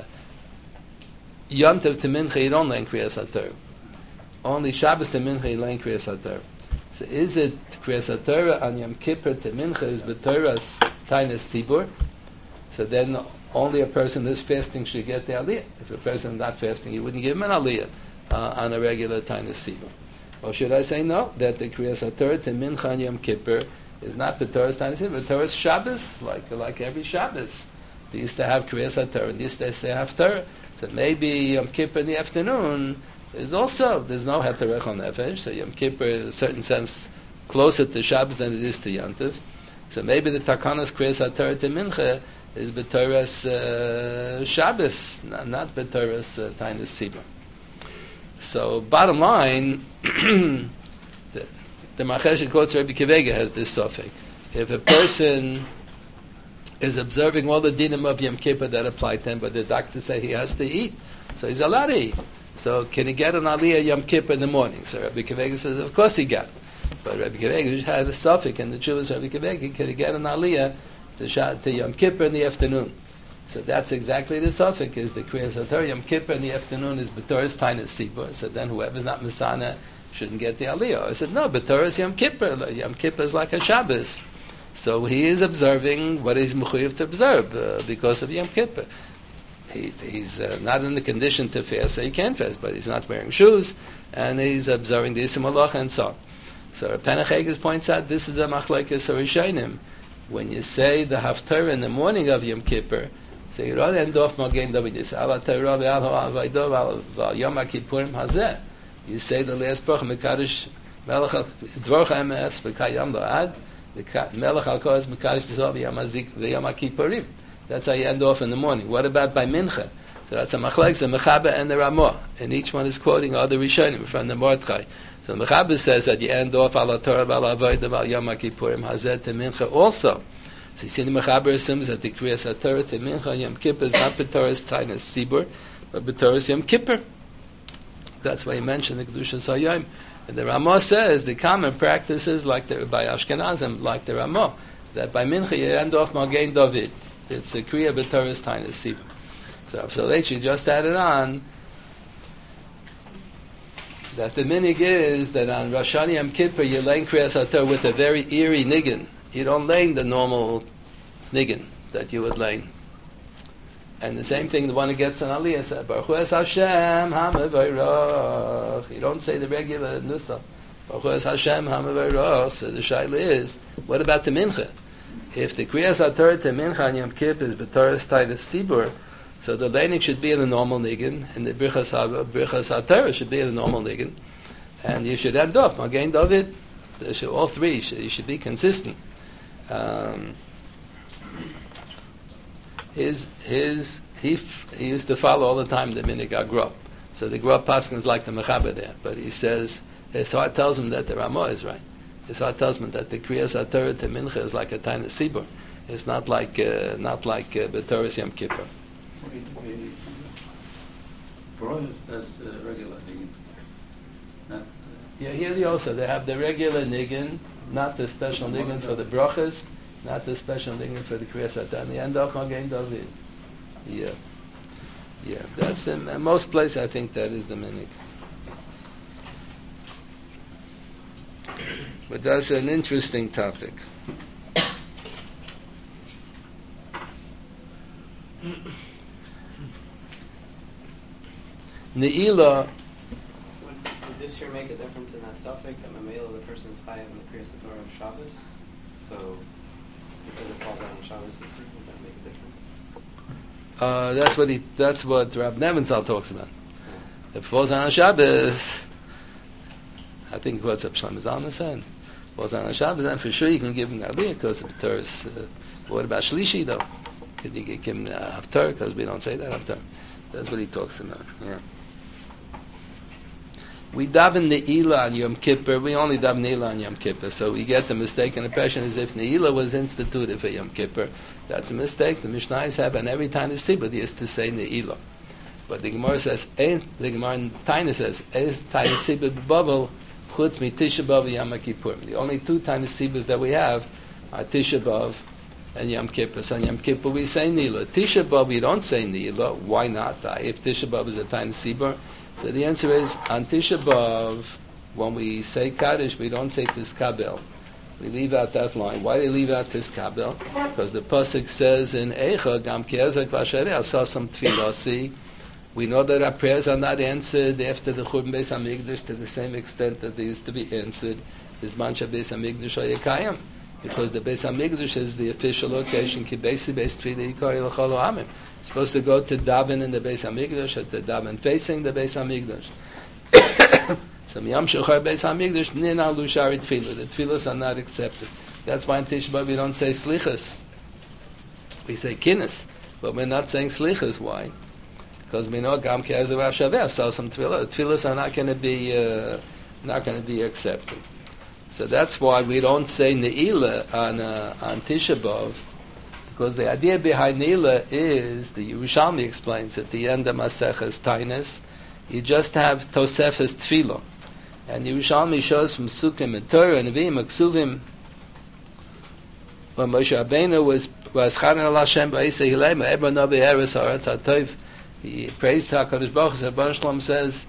Yom Tov to Mincha, you don't learn Kriyas HaTorah. Only Shabbos to Mincha, you learn Kriyas HaTorah. So is it Kriyas HaTorah on Yom Kippur to Mincha is B'Torah's Tainas Tzibur? So then only a person that's fasting should get the Aliyah. If a person is not fasting, you wouldn't give him an Aliyah uh, on a regular Tainas Tzibur. Or should I say no, that the Kriyas HaTorah to Mincha on Yom Kippur is not B'Torah's Tainas Tzibur, B'Torah's Shabbos, like, like every Shabbos. They used to have Kriyas HaTorah, and they used to say Haftarah. So maybe Yom Kippur in the afternoon is also, there's no Heterech Nefesh, so Yom Kippur in a certain sense closer to Shabbos than it is to Yom Tov. So maybe the Takanas Kriyas HaTorah to Mincha is B'Torah's uh, Shabbos, not, not B'Torah's uh, Tainas Tzibur. So bottom line, the, the Marcheshet quotes Rabbi Kivega has this suffix. If a person is observing all the dinim of Yom Kippur that apply to him, but the doctor say he has to eat, so he's allowed to eat. So can he get an aliyah Yom Kippur in the morning? So Rabbi Kivega says, of course he got. But Rabbi Kivega had a suffix, and the Jewish Rabbi Kivega, can he get an aliyah to, to Yom Kippur in the afternoon? So that's exactly the suffix, is the Kriyas HaTorah. Yom Kippur in the afternoon is B'Torah's Tainas Tzibur. So then whoever's not Masana shouldn't get the aliyah. I said, no, B'Torah's Yom Kippur. Yom Kippur is like a Shabbos. So he is observing what he's mechuyev to observe uh, because of Yom Kippur. He's, he's uh, not in the condition to fast, so he can fast, but he's not wearing shoes, and he's observing the Isim Halacha and so on. So Penachegis points out this is a machlekes harishonim. When you say the Haftarah in the morning of Yom Kippur, so you don't end off Magen David. You say Ala Torah ve'al ha'avaydov ve'al Yom HaKippurim hazeh. You say the last bracha Mekadosh Melech Dvorcha Emes v'Kayam Lo'ad Melech Al Kohes Mekadosh Tzov v'Yom HaKippurim. That's how you end off in the morning. What about by Mincha? So that's a machlekes, the Mechaber and the Ramah, and each one is quoting other Rishonim from the Mordechai. So the Mechaber says that you end off Ala Torah ve'al ha'avaydov ve'al Yom HaKippurim hazeh to Mincha also. So you see the Mechaber assumes that the Kriyas HaTorah to Mincha Yom Kippur is not B'Torah's Tainas Tzibur, but B'Torah's Yom Kippur. That's why he mentioned the Kedushas HaYom. And the Ramah says the common practice is like the, by Ashkenazim, like the Ramah, that by Mincha you end off Magen David. It's the Kriya B'Torah's Tainas Tzibur. So Avshalei just added on that the minig is that on Rosh Hashanah Yom Kippur you learn Kriyas HaTorah with a very eerie niggin. You don't learn the normal niggin that you would learn. And the same thing, the one who gets an aliyah says, Baruch Hu es Hashem ha'mevayrach. You don't say the regular nusach. Baruch Hu es Hashem ha'mevayrach. So the shaila is, what about the mincha? If the Kriyas HaTorah to mincha on Yom Kippur is B'Torah's Tainas Tzibur, so the learning should be in the normal niggin, and the Birchas HaTorah should be in the normal niggin, and you should end up, Magen David, should, all three, should, you should be consistent. Um, his his he he used to follow all the time the minig Agrop. So the Agrop Paskin is like the Mechaber there, but he says his heart tells him that the Ramah is right. His heart tells him that the Kriyas HaTorah to Mincha is like a Tainas Tzibur. It's not like uh, not like uh, B'Torah's Yom Kippur. Brothers, that's uh, regular niggin. Not, uh, Yeah, here also they have the regular niggin, not the special niggin for the brachas, not the special niggin for the kriyas atan. The end of Magen David. Yeah, yeah. That's in, in most places. I think that is the minhag. But that's an interesting topic. Ne'ilah. Would, would this year make a difference in that suffix that Mamela, the person is chayav in the Kriyas Torah of Shabbos? So, because it falls out on Shabbos this year, would that make a difference? Uh, that's what he. That's what Rab Nebenzahl talks about. If it falls on Shabbos, I think what's Rab Shlomo Zalman saying. Falls on Shabbos, then for sure you can give him the aliyah because the Torah is. Uh, what about Shlishi though? Can you give him the haftar? Because we don't say that haftar. That's what he talks about. Yeah. We daven Ne'ilah on Yom Kippur. We only daven Ne'ilah on Yom Kippur. So we get the mistaken impression as if Ne'ilah was instituted for Yom Kippur. That's a mistake. The Mishnayos have, and every time the Sibud is to say Ne'ilah. But the Gemara says, the Gemara in Taina says, "Es Taina Sibud b'Bavel chutz mi Tisha B'av Yom Kippur." The only two Taina Sibuds that we have are Tisha B'av and Yom Kippur. So on Yom Kippur we say Ne'ilah. Tisha B'av we don't say Ne'ilah. Why not? If Tisha B'av is a Taina Sibur. So the answer is, on Tisha B'av, when we say Kaddish, we don't say Tiskabel. We leave out that line. Why do we leave out Tiskabel? Because the Pasuk says in Eicha, Gam Ki'ezek Vasherei Asasam Tfilasi. We know that our prayers are not answered after the Churban Beis HaMikdash to the same extent that they used to be answered. Bisman Beis HaMikdash Hayekayim. Because the Beis HaMikdash is the official location, Ki Beisi Beis Tfilei Yikari L'chol Ha'amim. It's supposed to go to daven in the Beis HaMikdash, at the daven facing the Beis HaMikdash. So Miyam Shechar Beis HaMikdash, Nina Lushari Tfilah. The Tfilahs are not accepted. That's why in Tisha B'Av we don't say Slichas. We say Kinnis, but we're not saying Slichas. Why? Because we know Gam Ke'ezer Vashaveh, so some Tfilah. Tfilahs are not going to be uh, not going to be accepted. So that's why we don't say Ne'ilah on uh, on Tisha B'Av. Because the idea behind Ne'ilah is, the Yerushalmi explains at the end of Maseches Tainis, you just have Tosefes Tfilah. And Yerushalmi shows from Sukkim and Torah and Nevi'im, Aksuvim, when Moshe Rabbeinu was was Chanan al Hashem ba'isei hilema, Ebra Navi Eretz Haaretz HaTov, he praised HaKadosh Baruch Hu. Rebbeinu Shalom says,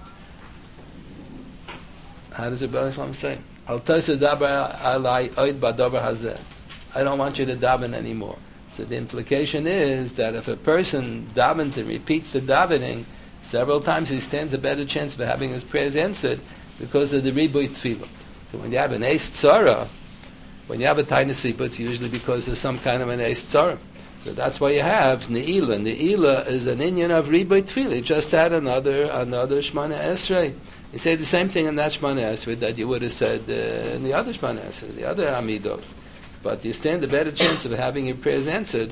how does Rebbeinu Shalom say? Al Tosa Dabar Alai Oid Badabar Hazeh. I don't want you to daven anymore. So the implication is that if a person davens and repeats the davening several times, he stands a better chance of having his prayers answered because of the ribui tefillah. So when you have an eis tzara, when you have a taina sibur, it's usually because there's some kind of an eis tzara. So that's why you have ne'ilah. Ne'ilah is an inyan of ribui tefillah. You just add another another shmana esrei. You say the same thing in that shmana esrei that you would have said uh, in the other shmana esrei, the other amidot. But you stand a better chance of having your prayers answered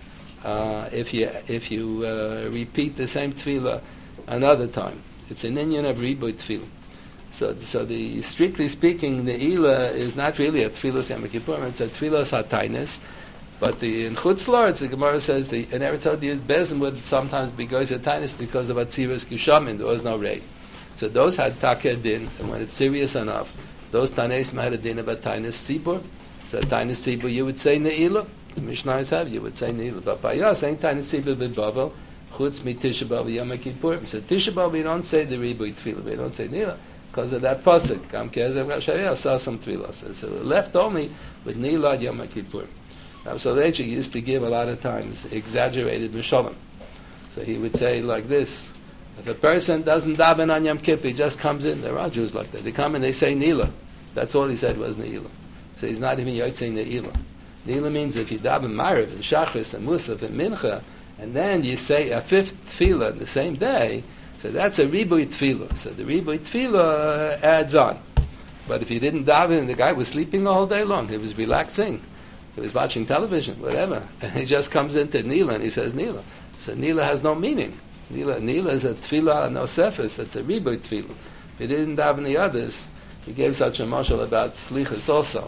uh, if you if you uh, repeat the same tefillah another time. It's an inyan of ribui tefillah. So, so the strictly speaking, the Ne'ilah is not really a tefillah Yom Kippur. It's a tefillah hatainis. But the in Chutz La'aretz, the Gemara says the in Eretz Yisrael bezin would sometimes be goes hatainis because of atziras kishamin. There was no rain. So those had takeh din, and when it's serious enough, those tanesim had a din of hatainis sibur. So Tainus Sibur, you would say Ne'ilah. The Mishnayos have, you would say Ne'ilah. But by us, ain't Tainus Sibur b'Bavel, chutz mi Tisha B'av Yom Kippur. So Tisha B'av, we don't say the ribui tefillah. We don't say Ne'ilah because of that pasuk. Gam Ke'ezer Vasharei Asasam Tfilah. So we're left only with Ne'ilah Yom Kippur. Now, so they actually used to give a lot of times exaggerated mishalim. So he would say like this: if a person doesn't daven on Yom Kippur, he just comes in. There are Jews like that. They come and they say Ne'ilah. That's all he said was Ne'ilah. So he's not even yotzei Ne'ilah. Ne'ilah means if you daven Mariv and Shachris and Musaf and Mincha, and then you say a fifth tefillah in the same day, so that's a ribui tefillah. So the ribui tefillah adds on. But if you didn't daven and the guy was sleeping the whole day long, he was relaxing, he was watching television, whatever, and he just comes into Ne'ilah and he says Ne'ilah. So Ne'ilah has no meaning. Ne'ilah, Ne'ilah is a tefillah no sefes. It's a ribui tefillah. If you didn't daven the others, he gave such a mashal about slichas also.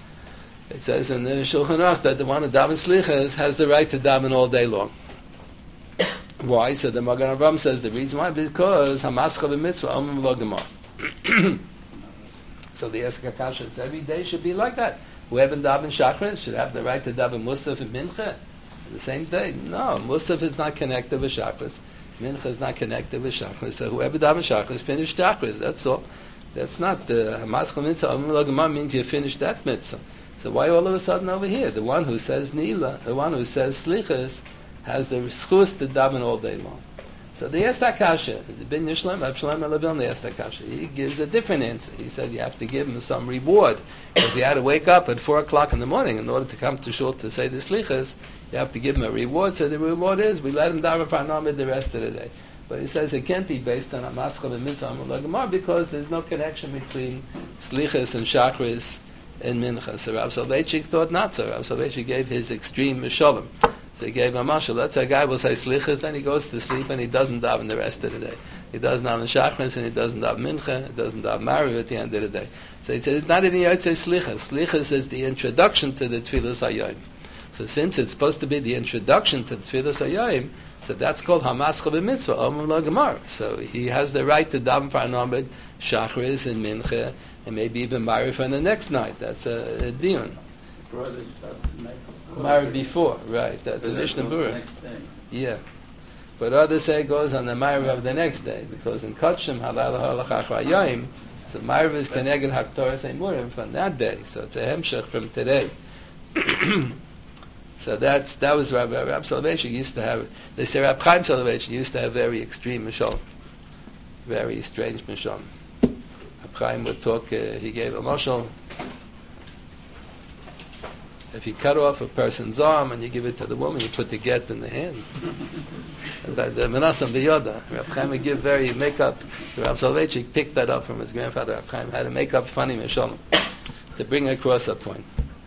It says in the Shulchan Aruch that the one who daven slichas has the right to daven all day long. Why? So the Magen Avraham says the reason why because Hamascha b'mitzvah omim lo gemar. So the Esker Kasha says every day should be like that. Whoever daven Shachris should have the right to daven Musaf and Mincha the same day. No, Musaf is not connected with Shachris. Mincha is not connected with Shachris. So whoever daven Shachris finish Shachris. That's all. That's not the Hamascha mitzvah omim lo gemar means you finish that mitzvah. So why all of a sudden over here? The one who says Nila, the one who says Slichas, has the schus to daven all day long. So the Yesta Kasha, the Ben Yishlem, Abshalom Elavil, the Yesta Kasha, he gives a different answer. He says you have to give him some reward because he had to wake up at four o'clock in the morning in order to come to shul to say the Slichas. You have to give him a reward. So the reward is we let him daven Parnamid the rest of the day. But he says it can't be based on a Maschal and Mitzvah Amul because there's no connection between Slichas and Shachris and Mincha. So Rav Soloveitchik thought not so. Rav Soloveitchik gave his extreme Mishalim. So he gave a mashal. Let's say a guy will say slichas, then he goes to sleep and he doesn't daven the rest of the day. He doesn't daven shachris and he doesn't daven mincha. He doesn't daven mariv at the end of the day. So he says it's not even yotzei slichas. Slichas is the introduction to the tefillas hayoim. So since it's supposed to be the introduction to the tefillas hayoim, so that's called hamascha b'mitzvah omim lo gemar. So he has the right to daven parnomid, shachris and mincha, and maybe even mariv on the next night. That's a, a dion. Married before, right? That's the Mishnah Berurah. Yeah, but others say it goes on the Ma'ariv of the next day because in Kotshim halal halachach rayim, so Ma'ariv is keneged haktoras emurim from that day. So it's a hemshech from today. So that's that was Rabbi Rab Soloveitchik used to have. They say Rab Chaim Soloveitchik used to have very extreme mishal, very strange mishal. Rab Chaim would talk. Uh, he gave a mashal. If you cut off a person's arm and you give it to the woman, you put the get in the hand. The Menasam Biyoda, Rab Chaim would give very make up. So Rab Soloveitchik picked that up from his grandfather. Rab Chaim had to make up funny mishalim to bring across that point.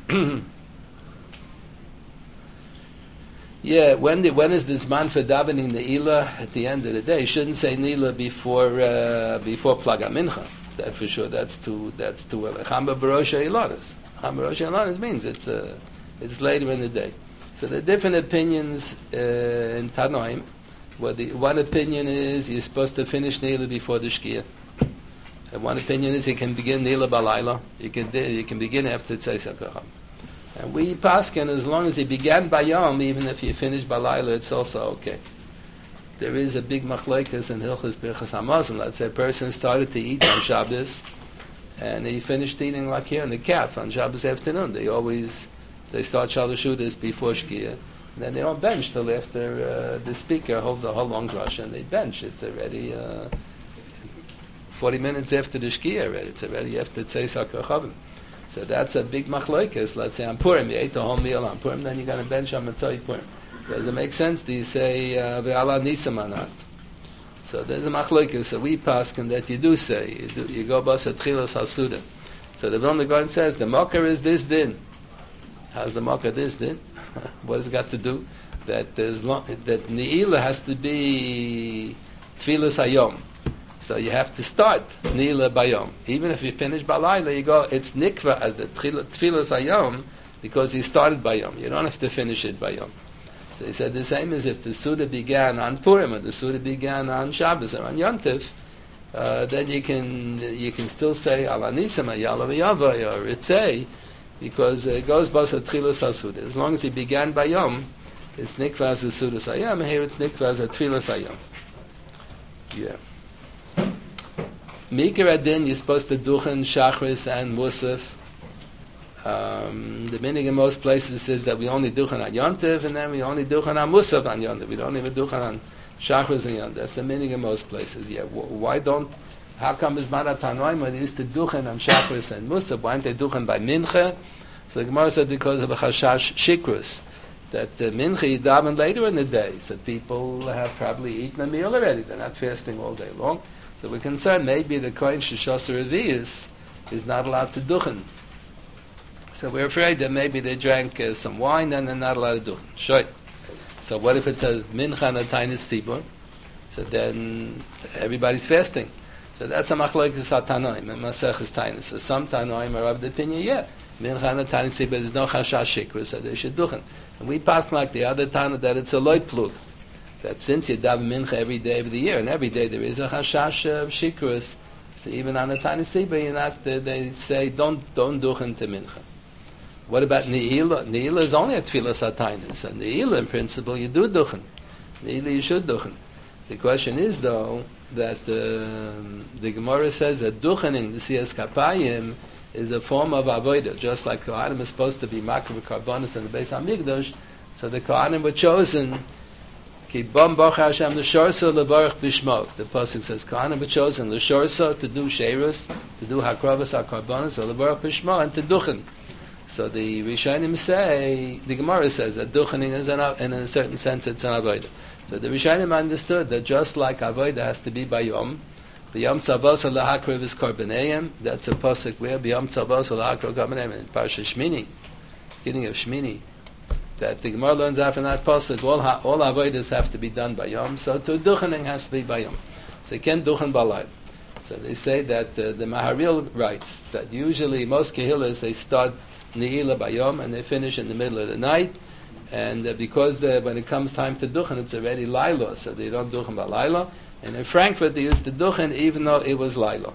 Yeah, when the, when is this man for davening the Ila at the end of the day? You shouldn't say Nila before uh, before Plaga Mincha. That for sure. That's too that's too well. Chamba Barosha Iladas. Rosh Hashanah means it's uh, it's later in the day. So there are different opinions uh, in Tanoim. Well, the one opinion is you're supposed to finish Neila before the Shkia. And one opinion is you can begin Neila Balayla. You can you can begin after Tzei Sakacham. And we paskin as long as you began Bayom, even if you finish Balayla, it's also okay. There is a big machlokes in Hilchos Birchas Hamazon. Let's say a person started to eat on Shabbos. And he finished eating like here in the Kaf on Shabbos afternoon. They always they start Shalosh Shudas before Shkia, and then they don't bench till after uh, the speaker holds a whole long rush, and they bench. It's already uh, forty minutes after the Shkia already. It's already after Tzeis HaKochavim. So that's a big machlokes. Let's say on Purim, you ate the whole meal on Purim, then you're going to bench on Matzai Purim. Does it make sense? Do you say Ve'ala Nisam or not? So there's a machlokes, so we paskin that you do say, you, do, you go bas at Chilas Hasuda. So the Vilna Gaon says, the mocker is this din. How's the mocker this din? What has it got to do? That there's long, that Ne'ilah has to be Tfilas Hayom. So you have to start Ne'ilah Bayom. Even if you finish Balayla, you go, it's Nikva as the Tfilas Hayom because you started Bayom. You don't have to finish it Bayom. So he said the same as if the Suda began on Purim or the Suda began on Shabbos or on Yontif, uh, then you can you can still say Ala Nisam Yala V'Yavay or Ritzei because it goes both at Tchilas HaSuda. As long as he began by Yom, it's Nikva as the Suda Sayam, and here it's Nikva as a Tchilas Hayom. Yeah. Mikra Adin, you're supposed to duchen Shachris and Musaf. Um, the meaning in most places says that we only duchen on Yontif, and then we only duchen on Musaf on Yontif. We don't even duchen on Shachris and Yontif. That's the meaning in most places. Yeah. Why don't? How come is Marat Tanoim when they used to duchen on Shachris and Musaf? Why aren't they duchen by Mincha? So the Gemara said because of a chashash shikrus, that uh, Mincha daven later in the day, so people have probably eaten a meal already. They're not fasting all day long. So we're concerned maybe the kohen sheshos revius is not allowed to duchen. So we're afraid that maybe they drank uh, some wine and they're not allowed to duchen. Sure. So what if it's a mincha and a tainis tzibur? So then everybody's fasting. So that's a machlokes hatanoim and maseches tainis. So some tanoim are of the opinion, yeah, mincha and a tainis tzibur, there's no chashash shikra, so they should duchen. And we pass like the other tana that it's a loy plug, that since you daven mincha every day of the year, and every day there is a chashash of shikrus, so even on a tiny siba, you're not, uh, they say, don't don't duchen to mincha. What about Ne'ilah? Ne'ilah is only a tefillah satainis. And Ne'ilah, in principle, you do duchen. Ne'ilah, you should duchen. The question is, though, that uh, the Gemara says that duchening, the siyas kapayim, is a form of avodah. Just like Kohanim is supposed to be makar v'karbonis in the Beis HaMikdash, so the Kohanim were chosen, ki bom boch Hashem l'shorso levarach b'shmo. The pasuk says, Kohanim were chosen l'shorso, to do sheirus, to do hakravas hakarbonis, or levarach b'shmo, and to duchen. So the Rishonim say, the Gemara says that duchening is an, in a certain sense it's an avodah. So the Rishonim understood that just like avodah has to be by yom, the yom tzavos lahakriv is korbaneim. That's a pasuk where b'yom tzavos lahakriv korbaneim in Parsha Shmini, beginning of Shmini, that the Gemara learns after that pasuk all ha, all avodas have to be done by yom. So to duchening has to be by yom. So you can't duchen balayl. So they say that uh, the Maharil writes that usually most kehillas they start Ne'ilah Bayom and they finish in the middle of the night, and uh, because the, when it comes time to duchen it's already Laila, so they don't duchen by Laila. And in Frankfurt they used to duchen even though it was Laila.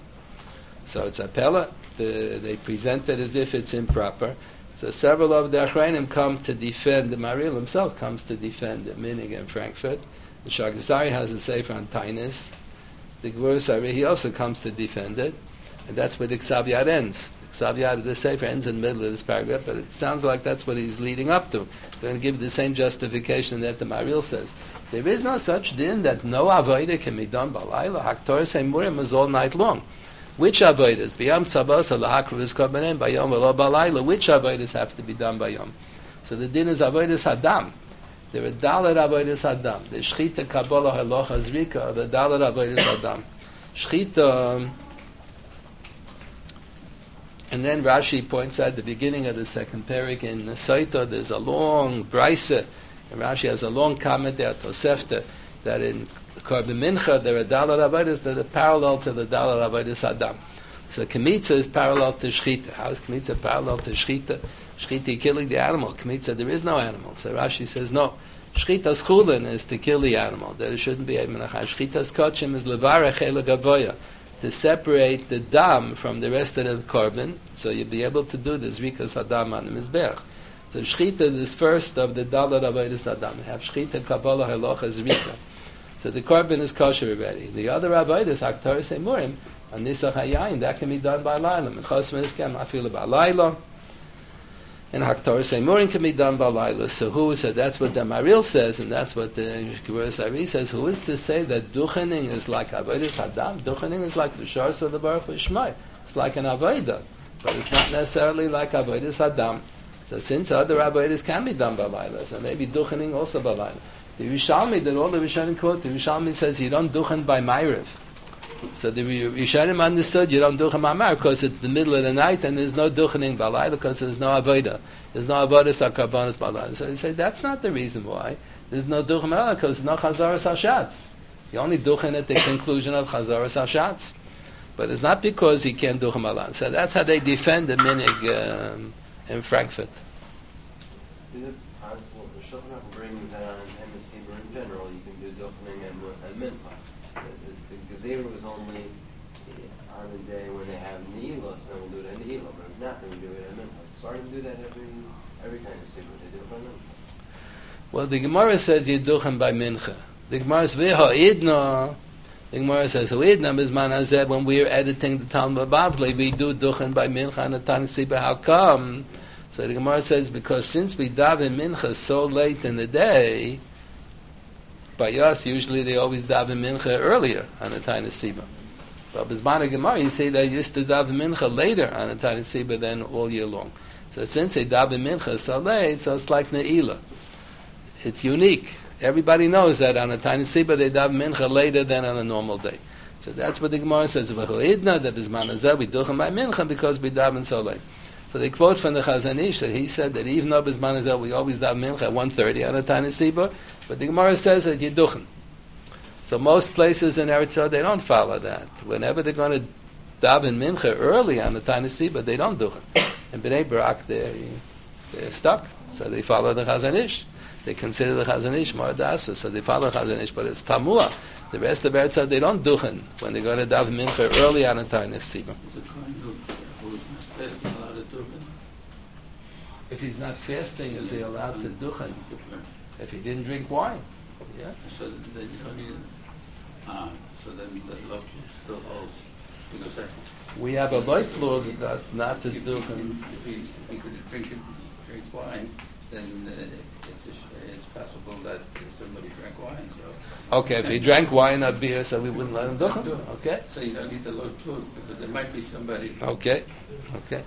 So it's a pella, the, they present it as if it's improper. So several of the Achrayim come to defend, the Maharil himself comes to defend the minig in Frankfurt. The Shagazari has a sefer on Tainis. The Gvurus Ari, he also comes to defend it, and that's where the Ksav Yad ends. The Ksav Yad of the Sefer ends in the middle of this paragraph, but it sounds like that's what he's leading up to. They're going to give the same justification that the Maharil says. There is no such din that no avodah can be done by Laila. Haktorah Seimurim is all night long. Which avodas? B'yam tzavos lahakriv is korbanim bayom v'lo b'layla. Which avodas have to be done by yom? So the din is avodas hadam. There are dalet avodas hadam. The shchita kabbalah halacha zrika. The dalet avodas hadam. Shchita. And then Rashi points out at the beginning of the second parak in Saita, there's a long brisa, and Rashi has a long comment there, Tosefta, that in Korban Mincha there are dalet avodas that are parallel to the dalet avodas hadam. So Kemitza is parallel to Shchita. How is Kemitza parallel to Shchita? Shchita killing the animal. Kemitza, there is no animal. So Rashi says no. Shchita's chulin is to kill the animal. There shouldn't be a menachah. Shchita's kochim is levarech el gavoya, to separate the dam from the rest of the korban, so you'll be able to do this rikas hadam on the mizbech. So shchita is first of the dalet avodas hadam. You have shchita kabbalah halacha zrika. So the korban is kosher already. The other avodas haktorah seimurim on nisach hayayin, that can be done by laila. And chosman iskem afilu by laila. And haktorah seimurim can be done by laila. So who said that's what the Maharil says, and that's what the Gvurus Ari says. Who is to say that duchening is like avodas hadam? Duchening is like the shars of the Baruch Shmai. It's like an avodah, but it's not necessarily like avodas hadam. So since other avodas can be done by laila, so maybe duchening also by laila. The Rishalmi, that all the Rishonim quote, the Rishalmi says you don't duchen by Ma'ariv. So the Rishonim understood you don't duchen by Ma'ariv because it's the middle of the night and there's no duchening by laila because there's no avodah. There's no avodas hakarbonos by laila. So they say that's not the reason why. There's no duchen by laila because there's no chazaras hashatz. You only duchen at the conclusion of chazaras hashatz. But it's not because he can't duchen by laila. So that's how they defend the minig um, in Frankfurt. Is it possible the Shulchan brings down and the Sibur in general, you can do duchening and, and mincha? The, the, the Gezeira was only on the day when they have Ne'ilah, so then we'll do it at Ne'ilah, but if not, then we do it at mincha. Starting to do that every every time you Sibur, they do it by mincha. Well, the Gemara says you duchen by mincha. The Gemara says, V'ha'idna, the Gemara says, Ha'idna bizman hazeh, when we're editing the Talmud Bavli, we do duchen by mincha and the Tan Sibur. How come? So the Gemara says, because since we daven mincha so late in the day, by us, usually they always daven mincha earlier on the Tainus Siba. But Bizmana Gemara, you say they used to daven mincha later on the Tainus Siba than all year long. So since they daven mincha so late, so it's like Ne'ilah. It's unique. Everybody knows that on the Tainus Siba they daven mincha later than on a normal day. So that's what the Gemara says, V'ho'idna, that Bizmana Zeh, we duchen by mincha because we daven so late. So they quote from the Chazon Ish that he said that even though Bizman Hazel we always daven mincha at one thirty on a Tainus Sibur, but the Gemara says that you duchen. So most places in Eretz Yisrael they don't follow that. Whenever they're going to daven mincha early on the Tainus Sibur, they don't duchen. In Bnei Brak they they're stuck, so they follow the Chazon Ish. they consider the Chazon Ish more dasa, so they follow Chazon Ish, but it's tamua. The rest of the Eretz they don't duchen when they go to daven mincha early on a Tainis Sibum. It's a kind of who's not fasting allowed to do If he's not fasting, is he allowed to duchen? If he didn't drink wine, yeah. So then you don't need, ah, so then the law still holds, because that, We have a light law that not to if he, duchen. if he, if he could drink, drink wine, then uh, it's, a, sh- it's possible that somebody drank wine, so. Okay, if he drank wine or beer, so we wouldn't let him duchen. Okay. So you don't need the low food, because there might be somebody. Okay. Okay.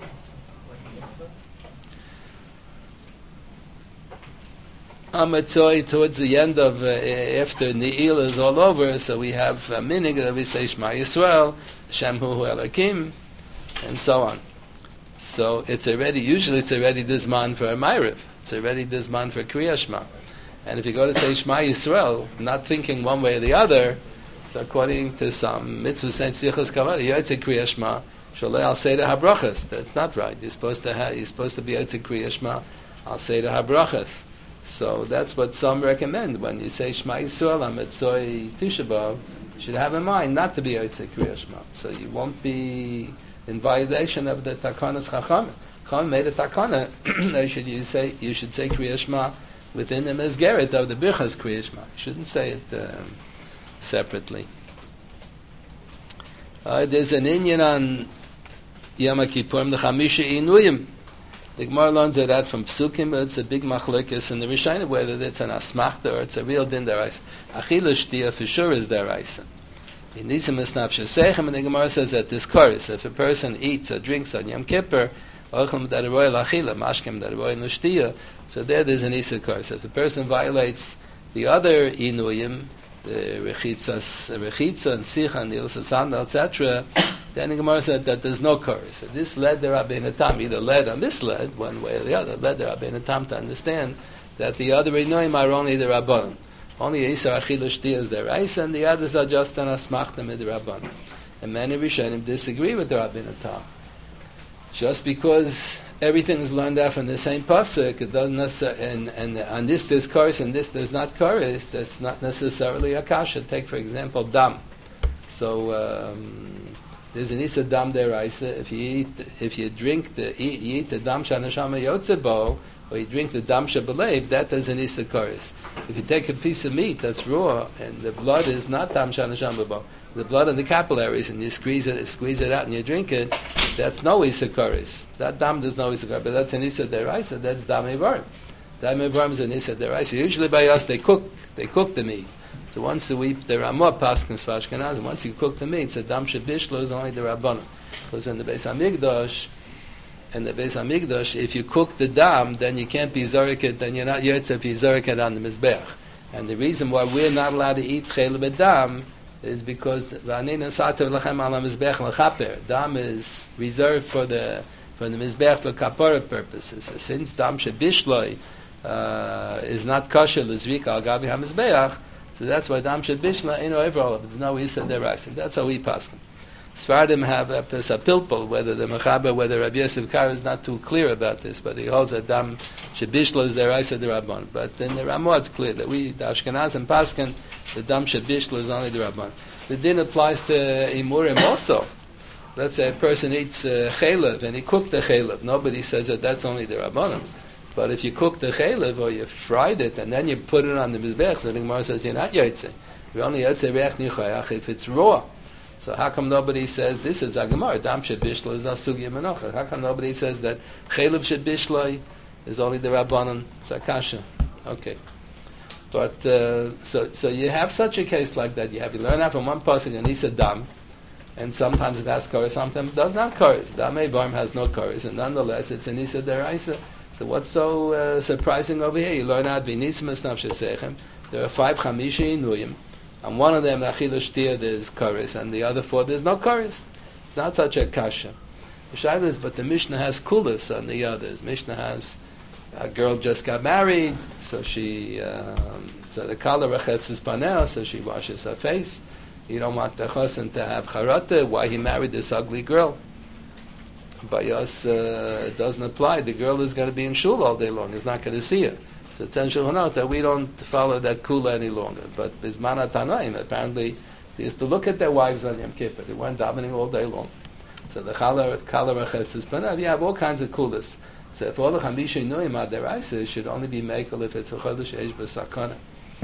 Amatzoi towards the end of uh, after Ne'il is all over, so we have a minig that we say Shema Yisrael, Shem Hu Elokim, and so on. So it's already, usually it's already this man for a Ma'ariv. It's already this man for Kriya Shema. And if you go to say Shema Yisrael, not thinking one way or the other, so according to some mitzvah saying Sichas Kavod, you're to Kriya Shema, Shalei Al Seder HaBrachas. That's not right. You're supposed to have, you're supposed to be able to Kriya Shema Al Seder HaBrachas. So that's what some recommend. When you say Shema Yisrael on Mitzvah Tisha B'Av, you should have in mind not to be Yotzei Kriya Shema. So you won't be in violation of the Takanas Chacham. Chacham made a Takana. you should you say you should say Kriya Shema within the Mezgeret of the Birchas Kriya Shema. You shouldn't say it um, separately. Uh, there's an Inyan on Yom Kippurim, the Chamisha Inuyim. The Gemara learns that from Psukim, but it's a big machlekes in the Rishonim, whether it's an asmachta or it's a real din deraisa. Achila shtia for sure is deraisa. In Nisim Esnaf Shesechem, and the Gemara says that this chorus, if a person eats or drinks on Yom Kippur, ochem dararoy lachila, mashkem dararoy nushtia, so there there's an isa chorus. If a person violates the other inuyim, the rechitza, rechitza and sicha and ilsa sandal, et cetera, then the Gemara said that there's no chorus. So this led the Rabbeinu Tam, either led or misled, one way or the other, led the Rabbeinu Tam to understand that the other inuyim are only the Rabbanon. Only Yisar Achilu Shtia is the Reis, and the others are just an Asmachta Mid Rabbanon. And many Rishonim disagree with the Rabbeinu Tam. Just because everything is learned out from the same pasuk, it doesn't necessarily, and, and on this there's chorus and this there's not chorus, that's not necessarily a kasha. Take, for example, dam. So um, there's an isa dam deraisa. If you eat, if you drink the eat, you eat the dam shanashama yotzebo, or you drink the dam shabalev, that is an isa chorus. If you take a piece of meat that's raw and the blood is not dam shanashama bo, the blood in the capillaries, and you squeeze it, squeeze it out, and you drink it, that's no isa chorus. That dam does no isa chorus, but that's an isa deraisa. That's dam evarim. Dam evarim is an isa deraisa. Usually by us they cook, they cook the meat. So once a week there are more paskins for Ashkenaz. Once you cook the meat, so dam shebishlo is only the rabbanon. Because in the Beis Hamikdash, in the Beis Hamikdash, if you cook the dam, then you can't be zoriket, then you're not yotze if you zoriket on the mizbeach. And the reason why we're not allowed to eat chel b'dam is because Ranina Satev Lachem Ala Mizbech L'Chaper. Dam is reserved for the for the Mizbech L'Kapora purposes. So since Dam Shebishloi uh, is not kosher L'Zvika Al Gabi HaMizbeach, so that's why Dam Shebishloi, you know, overall, there's no Isa Deraisa. That's how we pass them. Sfardim have a, a pilpul, whether the Mechaber, whether Rabbi Yosef Kar is not too clear about this, but he holds that Dam Shebishlo is Deraisa Derabban. But in the Ramah it's clear that we, the Ashkenaz and Paskin, the Dam Shebishlo is only Derabban. The din applies to Imurim also. Let's say a person eats uh, chaylev and he cooked the chaylev. Nobody says that that's only Derabban. But if you cook the chaylev or you fried it and then you put it on the Mizbech, so the Gemara says you're not Yotze. You're only Yotze Reach Nichayach if it's raw. So how come nobody says this is a Gemara? Dam shebishlo is a sugya menocha. How come nobody says that chaylev shebishlo is only the rabbanon? It's a kasha. Okay, but uh, so so you have such a case like that. You have you learn out from one pasuk and he said dam, and sometimes it has chorus, sometimes it does not chorus. Dam evarim has no chorus, and nonetheless it's an isa deraisa. So what's so uh, surprising over here? You learn out v'nisim esnaf shesechem. There are five chamisha inuyim. And one of them, the Achila Shtia, there's chorus, and the other four, there's no chorus. It's not such a kasha. The Shaila is, but the Mishnah has kulas on the others. Mishnah has, a girl just got married, so she, um, so the kala rechetzes panel, so she washes her face. You don't want the chosin to have charata, why he married this ugly girl. By us, uh, it doesn't apply. The girl is going to be in shul all day long. He's not going to see her. So it's in Shulchan Aruch that we don't follow that kula any longer. But Bizman HaTanaim, apparently, they used to look at their wives on Yom Kippur. They weren't davening all day long. So the Chala Rechetzes Panav, you have all kinds of kulas. So if all the Chamisha Nuim Ad Deraisa should only be Mekel if it's a Chodesh Eish B'Sakana.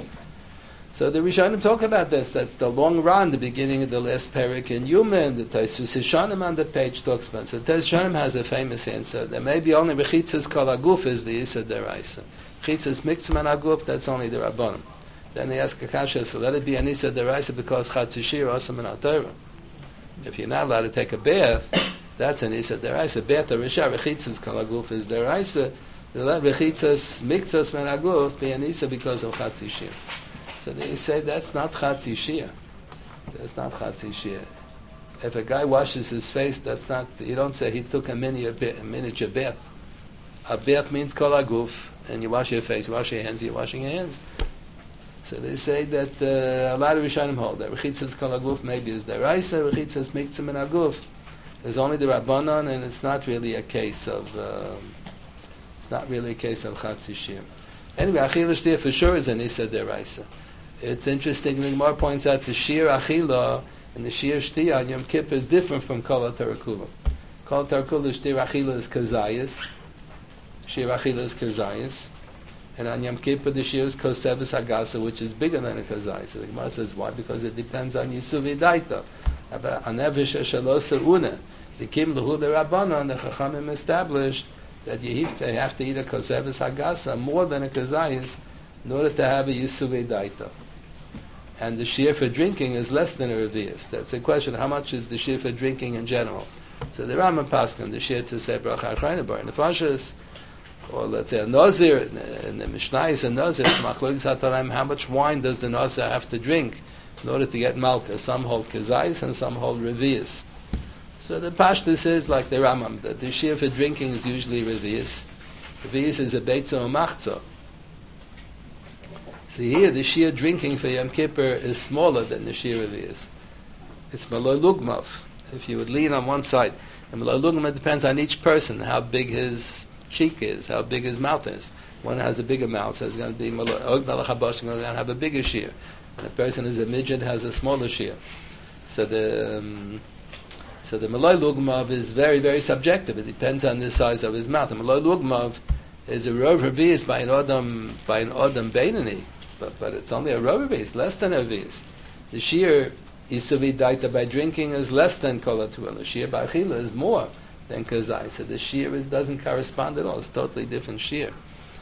So the Rishonim talk about this. That's the long run, the beginning of the last parak in Yumen. The Taisus Hishanim on the page talks about it. So Taisus Hishanim has a famous answer. There may be only Rechitzas Kol Aguf is the Yisad Deraisa. Rechitzas Miktzman Aguf, that's only the Rabbanim. Then they ask Akasha, so let it be an Yisad Deraisa because Chatzishir Osam in Torah. If you're not allowed to take a bath, that's an Yisad Deraisa. Bath the Risha, Rechitzas Kol Aguf is Deraisa. Let Rechitzas Miktzas Man Aguf be an Yisad because of Chatzishir. So they say that's not Chatzi Shia. That's not Chatzi Shia. If a guy washes his face, that's not, you don't say he took a, mini, a, bit, a miniature bath. A bath means kol aguf, and you wash your face, you wash your hands, you're washing your hands. So they say that uh, a lot of Rishonim hold that Rechitzas kol aguf maybe is deraisa, Rechitzas miktzim and aguf. There's only the Rabbanon, and it's not really a case of, um, it's not really a case of Chatzi Shia. Anyway, Achila Shtia for sure is an Issa deraisa. It's interesting, the Gemara points out the Shir Achila and the Shir Shtia on Yom Kippur is different from Kol HaTarakula. Kol HaTarakula, Shir Achila is Kazayas. Shir Achila is Kazayas. And on Yom Kippur, the Shir is Kosevis Hagasa, which is bigger than a Kazayas. So the Gemara says, why? Because it depends on Yisuv Idaita. On Evish Shalosa Una. The Kim Lahu the Rabbanon, the Chachamim established that you have to, have to eat a Kosevis Hagasa more than a Kazayas in order to have a Yisuv Idaita. And the shear for drinking is less than a revius. That's a question, how much is the shear for drinking in general? So the Rambam Paskin, the shear to say bracha achreinabar, in the Fashas, or let's say a Nazir, in the Mishnah is a Nazir, it's machlokes hataraim, how much wine does the Nazir have to drink in order to get malka? Some hold kezais and some hold revius. So the Pashta says, like the Rambam, that the shear for drinking is usually revius. Revius is a beitza or machza. So here, the shear drinking for Yom Kippur is smaller than the shear revius. It's maloi lugmav. If you would lean on one side, and maloi lugmav depends on each person, how big his cheek is, how big his mouth is. One has a bigger mouth, so it's going to be maloi habosh, going to have a bigger shear. And a person who's a midget has a smaller shear. So the um, so the maloi lugmav is very, very subjective. It depends on the size of his mouth. And maloi lugmav is a rov revius by an odam by an odam beinani. But, but it's only a rubber base, less than a vis. The shear is to be daita by drinking is less than kol hatuel. The shear by achila is more than kazai. So the shear is, doesn't correspond at all. It's totally different shear.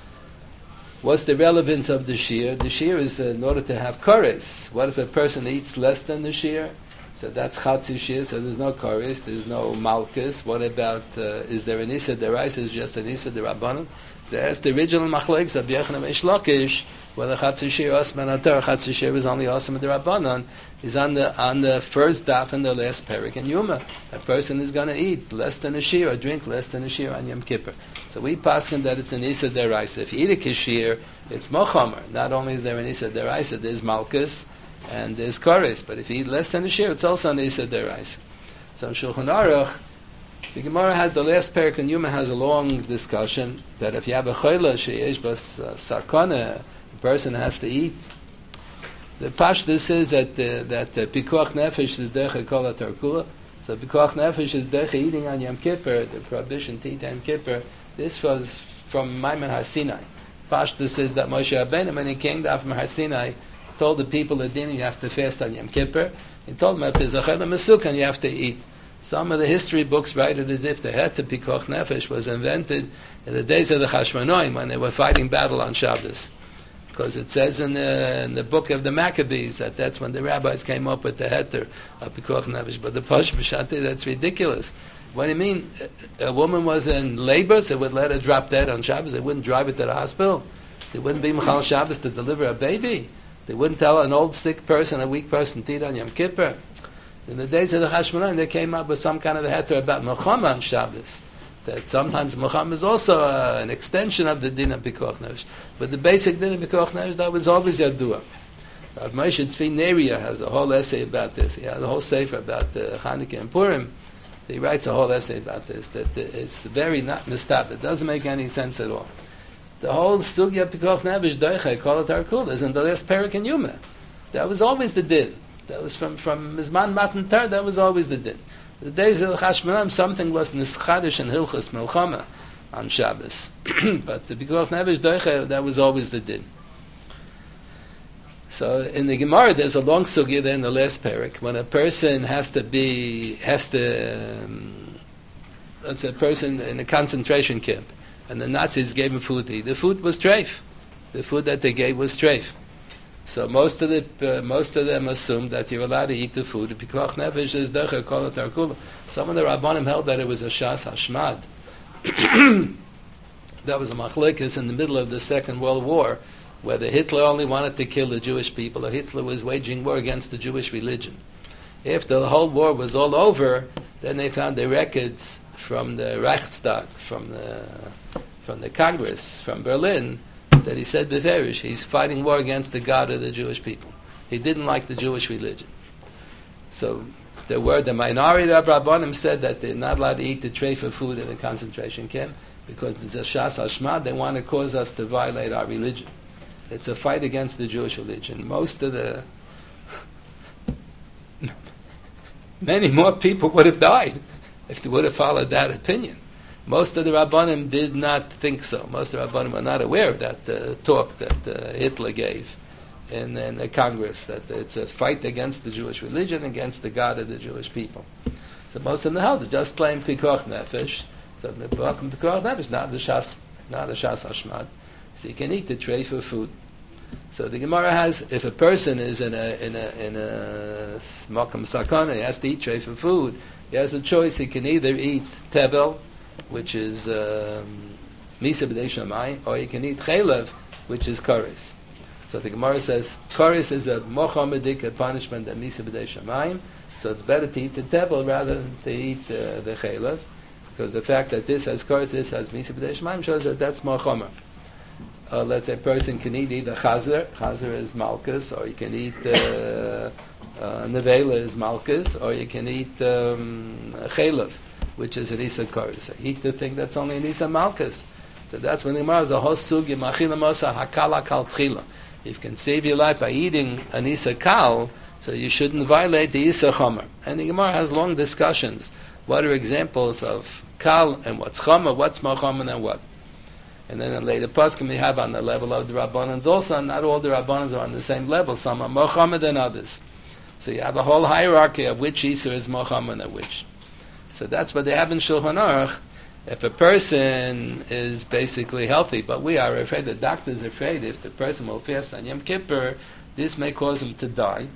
What's the relevance of the shear? The shear is uh, in order to have kores. What if a person eats less than the shear? So that's chatzi shear, so there's no kores, there's no malchus. What about, uh, is there an issa deraisa? Is just an issa derabbanan? So that's the original machlokes of Yechon and Eish Lakish, whether Chatzi Shir Osman Atar, Chatzi Shir is only Osman the Rabbanon, is on the on the first daf and the last parak in Yuma. A person is going to eat less than a shir or drink less than a shir on Yom Kippur. So we paskin that it's an Issa Deraisa. If you eat a kishir, it's mochamer. Not only is there an Issa Deraisa, there's malchus and there's kores. But if you eat less than a shir, it's also an Issa Deraisa. So in Shulchan Aruch, the Gemara has the last parak in Yuma has a long discussion that if you have a chayla sheyesh bas sarkana, the person has to eat. The pashtus says that the, that the pikuach nefesh is derech kol hatarkula. So pikuach nefesh is derech eating on Yom Kippur, the prohibition to eat on Yom Kippur. This was from Maimon Har Sinai. Pashtus says that Moshe Rabbeinu, when he came down from Har Sinai, told the people of Din you have to fast on Yom Kippur. He told them if there's a chayla mesukah you have to eat. Some of the history books write it as if the het to pikuach nefesh was invented in the days of the Chashmonaim when they were fighting battle on Shabbos. Because it says in the, in the book of the Maccabees that that's when the rabbis came up with the heter of pikuach nefesh. But the Posh B'Shati, that's ridiculous. What do you mean? A woman was in labor, so they would let her drop dead on Shabbos. They wouldn't drive her to the hospital. They wouldn't be Mechal Shabbos to deliver a baby. They wouldn't tell an old sick person, a weak person to eat on Yom Kippur. In the days of the Chashmonaim, they came up with some kind of a heter about Melchama on Shabbos. That sometimes Melchama is also uh, an extension of the din of pikuach nefesh. But the basic din of pikuach nefesh, that was always Yadua. Rav Moshe Tzvi Neria has a whole essay about this. He has a whole sefer about uh, Chanukah and Purim. He writes a whole essay about this, that uh, it's very not mistab. It doesn't make any sense at all. The whole Sugya Pikuach Nefesh Doicha, call it Arkula, is in the last parak in Yuma. That was always the din. That was from from Mizman Matan Tar. That was always the din. The days of Chashmonaim, something was nischadish and hilchas melchama on Shabbos, but the Pikuach Nefesh Doicha, that was always the din. So in the Gemara, there's a long sugya there in the last parak when a person has to be has to. Um, That's a person in a concentration camp, and the Nazis gave him food to eat. The food was treif. The food that they gave was treif. So most of the uh, most of them assumed that you're allowed to eat the food. Pikuach nefesh is decher kol tarkula. Some of the Rabbanim held that it was a shas hashmad. That was a machlekes in the middle of the Second World War, whether Hitler only wanted to kill the Jewish people or Hitler was waging war against the Jewish religion. After the whole war was all over, then they found the records from the Reichstag, from the from the Congress, from Berlin, that he said beferish, he's fighting war against the God of the Jewish people. He didn't like the Jewish religion. So there were the minority of Rabbanim said that they're not allowed to eat the treifa food in a concentration camp because it's a shas hashmad. They want to cause us to violate our religion. It's a fight against the Jewish religion. Most of the many more people would have died if they would have followed that opinion. Most of the Rabbanim did not think so. Most of the Rabbanim are not aware of that uh, talk that uh, Hitler gave in, in the Congress, that it's a fight against the Jewish religion, against the God of the Jewish people. So most of them held just plain Pikuach Nefesh. So Pikuach Nefesh, not the Shas, not the Shas Hashmad. So you can eat the treifa food. So the Gemara has, if a person is in a in a in a makam sakana, he has to eat treifa food. He has a choice. He can either eat tevel, which is misa b'dei shamayim, or he can eat chaylev, which is kares. So the Gemara says kares is a mochamedik punishment than misa b'dei shamayim. So it's better to eat the tevel rather than to eat uh, the chaylev, because the fact that this has kares, this has misa b'dei shamayim shows that that's more chomer. Uh, let's say a person can eat either chazer, chazer is malchus, or you can eat uh, uh, nevela is malchus, or you can eat um, chaylev, which is an isa kares. So eat the thing that's only an isa malchus. So that's when the Gemara is a hosug yemachila mosa hakala kal tchila. You can save your life by eating an isa kal, so you shouldn't violate the isa chomer. And the Gemara has long discussions. What are examples of kal and what's chomer, what's more chomer than what? And then a later pasuk we have on the level of the Rabbanans also. Not all the Rabbanans are on the same level. Some are more chomer than others. So you have a whole hierarchy of which isa is more chomer than which. So that's what they have in Shulchan Aruch. If a person is basically healthy, but we are afraid, the doctors are afraid, if the person will fast on Yom Kippur, this may cause him to die.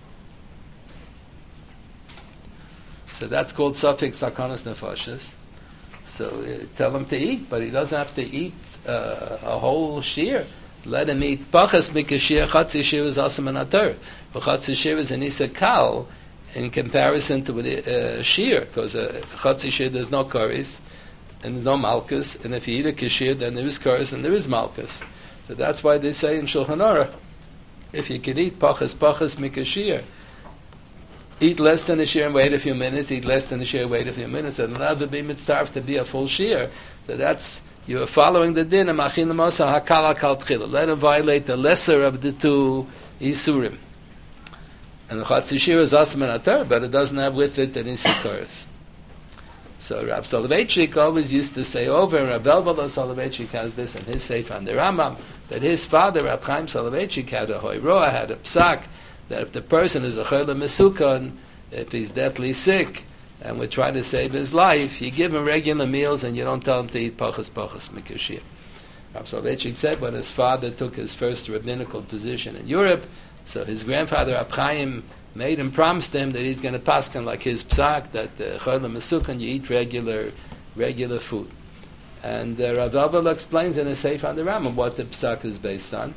So that's called suffix sakanas nefashis. So uh, tell him to eat, but he doesn't have to eat uh, a whole shear. Let him eat pachas mikashir, chatzi shir is asam and atur. But chatzi shir is an isa kal in comparison to a uh, shear, because a uh, chatzi shir there's no kares and there's no malchus, and if you eat a kashir then there is kares and there is malchus. So that's why they say in Shulchan Aruch, if you can eat pachas pachas mikashir, eat less than a shear and wait a few minutes, eat less than a shear, wait a few minutes, and allow the be mitzarf to be a full shear. So that's, you are following the din of machin l'mosa hakala kal tchila. Let him violate the lesser of the two isurim. And the chatzi shear is asam and atar, but it doesn't have with it an isikaris. So Rab Soloveitchik always used to say over, and Rab Elbala Soloveitchik has this in his Sefer on the Rambam, that his father, Rab Chaim Soloveitchik, had a hoiroa, had a psak, that if the person is a chayla mesukan, if he's deathly sick, and we're trying to save his life, you give him regular meals and you don't tell him to eat pachas pachas mikashir. Rab Soloveitchik said when his father took his first rabbinical position in Europe, so his grandfather Rab Chaim made him, promised him that he's going to paskin like his psak, that chayla mesukan, you eat regular regular food. And uh, Rav Elbala explains in his Sefer on the Rambam what the psak is based on.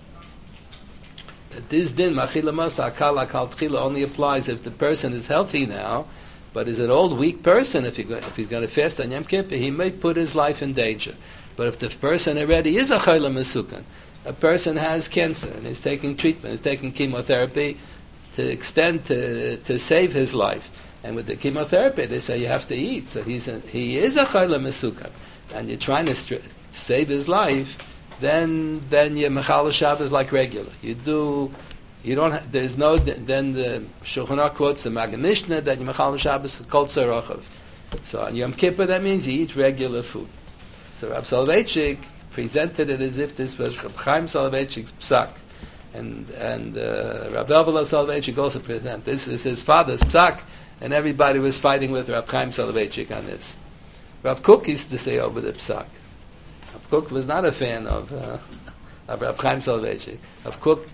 This din, machila masa, akala kal tchila, only applies if the person is healthy now, but is an old, weak person. If, he go, if he's going to fast on Yom Kippur, he may put his life in danger. But if the person already is a chayla mesukan, a person has cancer and is taking treatment, is taking chemotherapy to extend to to save his life, and with the chemotherapy they say you have to eat. So he's a, he is a chayla mesukan, and you're trying to stri- save his life. then then your Mechal Shabbos like regular. You do, you don't. Ha- there's no. Then the Shulchan Aruch quotes the Magen Mishnah that your Mechal Shabbos Kol Tzarachav. So on Yom Kippur that means you eat regular food. So Rab Soloveitchik presented it as if this was Rab Chaim Soloveitchik's psak, and and uh, Rab Elvela Soloveitchik also presented this is his father's psak, and everybody was fighting with Rab Chaim Soloveitchik on this. Rab Kook used to say over the psak. Rab Kook was not a fan of uh, of Rab Chaim Soloveitchik. Rab Kook,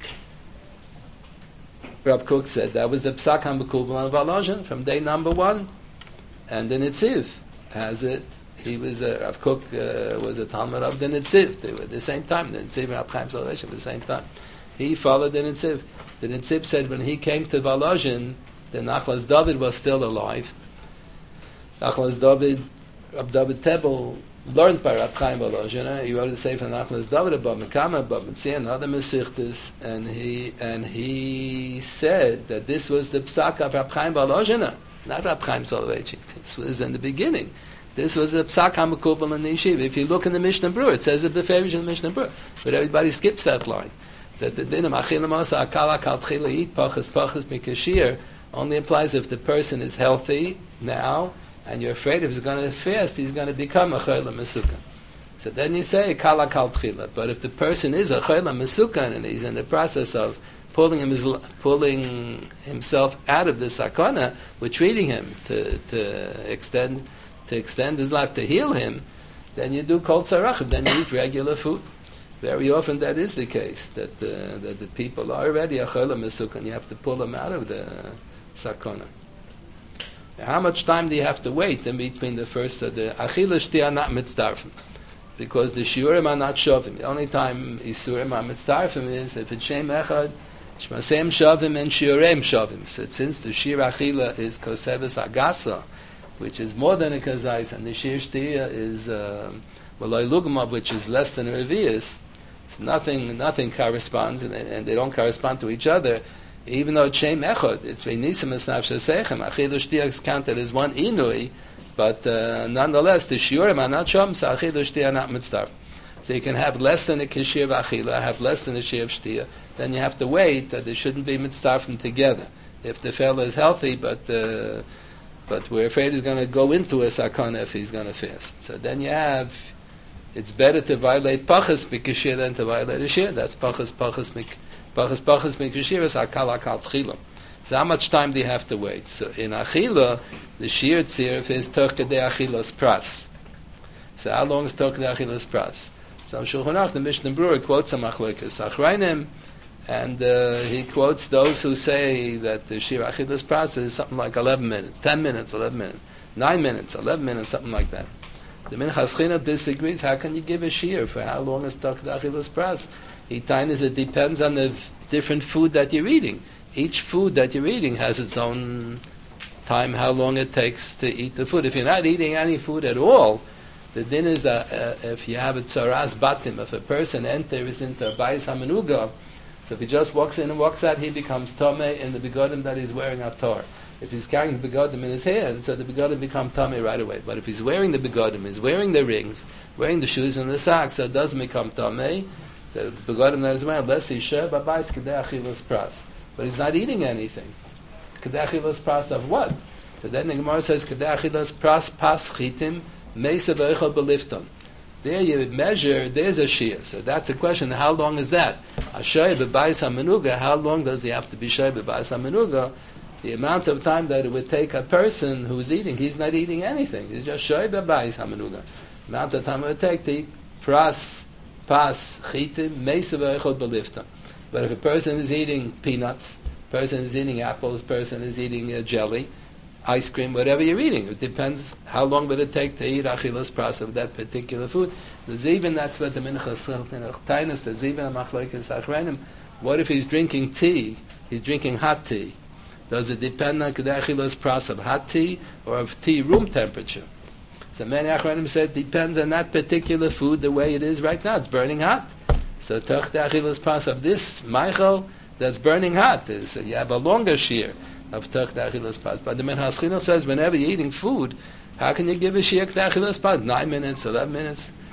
Rab Kook said that was the psak HaMekubal on Volozhin from day number one, and the Nitziv has it. He was a, Rav Kook uh, was a Talmud of the Nitziv. They were at the same time. The Nitziv and Rab Chaim Soloveitchik at the same time. He followed the Nitziv. The Nitziv said when he came to Volozhin, the Nachlas David was still alive. Nachlas David, Rab David Tebel learned by Rab Chaim Volozhin. He wrote a sefer Nachlas David about Mekama, about Metzia, and other Mesichtas, and he and he said that this was the psak of Rab Chaim Volozhin, not Rab Chaim Soloveitchik. This was in the beginning. This was a psak HaMekubal in the yeshiva. If you look in the Mishnah Berurah, it says it beferish in the Mishnah Berurah, but everybody skips that line. That the dinim achilam asa akala kal tchila eat pachas pachas mikashir only applies if the person is healthy now, and you're afraid if he's going to fast, he's going to become a chayla mesukah. So then you say kala kal tchila. But if the person is a chayla mesukah and he's in the process of pulling him his, pulling himself out of the sakana, we're treating him to to extend. to extend his life, to heal him, then you do kol tzarachav, then you eat regular food. Very often that is the case, that uh, that the people are already a chayla mesukah, and you have to pull them out of the sakana. How much time do you have to wait in between the first, uh, the achila shtia not mitzdarfim? Because the shiurim are not shovim. The only time isurim are mitzdarfim is if it's shem echad, shmasem shovim and shiurem shovim. So since the shir achila is koseves agasa, which is more than a kazais, and the shir shtia is malay uh, lugma, which is less than a revius. So nothing, nothing corresponds, and, and they don't correspond to each other. Even though it's shem echad, it's v'nisim es nafshe sechem. Achilu shtia is counted as one inui, but uh, nonetheless the shiurim are not shom, so achilu shtia not mitzdarf. So you can have less than a kishir v'achila, have less than a shir shtia. Then you have to wait that they shouldn't be mitzdarfim together. If the fellow is healthy, but uh, But we're afraid he's going to go into a sakana if he's going to fast. So then you have, it's better to violate pachas mikashir than to violate a shir. That's pachas, pachas, mik, pachas, pachas mikashir is akal akal tchila. So how much time do you have to wait? So in achila, the shir tzirif is torkadei achilas pras. So how long is torkadei achilas pras? So in Shulchan Aruch, the Mishnah Berurah quotes a machlokes achrayim, and uh, he quotes those who say that the shir achilas pras is something like eleven minutes, ten minutes, eleven minutes, nine minutes, eleven minutes, something like that. The Minchas Chinuch disagrees. How can you give a shir for how long is torkadei achilas pras? He tines it depends on the different food that you're eating. Each food that you're eating has its own time, how long it takes to eat the food. If you're not eating any food at all, the din is that uh, if you have a tzaras batim, if a person enters into a bayis hamenuga, so if he just walks in and walks out, he becomes tomei in the begodim that he's wearing a tor. If he's carrying the begodim in his hand, so the begodim become tomei right away. But if he's wearing the begodim, he's wearing the rings, wearing the shoes and the socks, so it doesn't become tomei. The begodim that is wearing, unless he's sure, babayis kedei achilas pras. But he's not eating anything. Kedei achilas pras of what? So then the Gemara says, kedei achilas pras pas chitim meisa v'echol belifton. There you measure, there's a shir. So that's the question, how long is that? A shir b'bayis hamenuga, how long does he have to be shir b'bayis hamenuga? The amount of time that it would take a person who's eating, he's not eating anything. He's just shir b'bayis hamenuga. The amount of time it would take to eat pras, pas, chitim, meisa v'echol belifton. But if a person is eating peanuts, person is eating apples, person is eating uh, jelly, ice cream, whatever you're eating, it depends how long will it take to eat achilas pras of that particular food. There's even, that's what the Minchas Chinuch, there's even a machlokes achronim. What if he's drinking tea, he's drinking hot tea? Does it depend on the achilas pras of hot tea or of tea room temperature? So many achronim said it depends on that particular food the way it is right now. It's burning hot. So toch the achilas pras of this Michael that's burning hot. So you have a longer shear of toch the achilas pras. But the Minchas Chinuch says whenever you're eating food, how can you give a shear to achilas pras? Nine minutes, eleven minutes.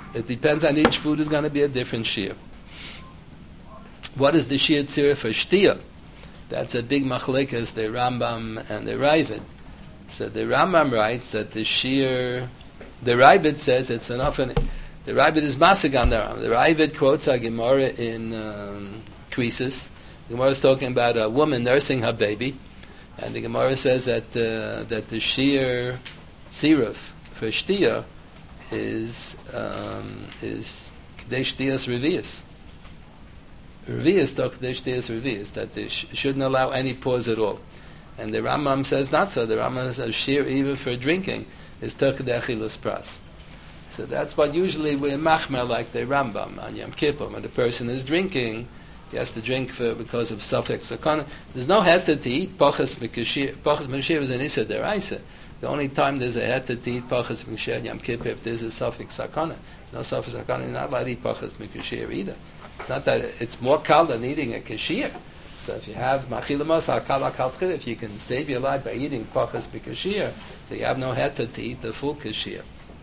It depends on each food is going to be a different shear. What is the shear tzira for shtia? That's a big machlekas, the Rambam and the Ravid. So the Rambam writes that the shear, the Ravid says it's enough. In, the Ravid is masig on the Rambam. The Ravid quotes a Gemara in um, Krisis. The Gemara is talking about a woman nursing her baby, and the Gemara says that uh, that the shear tziruf for shtia is um, is k'dei shtiyas revius. Revius to k'dei shtiyas revius, that they sh- shouldn't allow any pause at all. And the Rambam says not so. The Rambam says shear even for drinking is to k'dei achilas pras. So that's what usually we're machmer like the Rambam on Yom Kippur. When the person is drinking, he has to drink for, because of safek sakana. There's no heter to eat pachas mikashir. Pachas mikashir is an issa deraisa. The only time there's a heter to eat pachas mikashir Yom Kippur if there's a safek sakana. No safek sakana, you're not allowed to eat pachas mikashir either. It's not that it's more kal than eating a kashir. So if you have machilamas al kal kal tchil, if you can save your life by eating pachas mikashir, so you have no heter to eat the full kashir.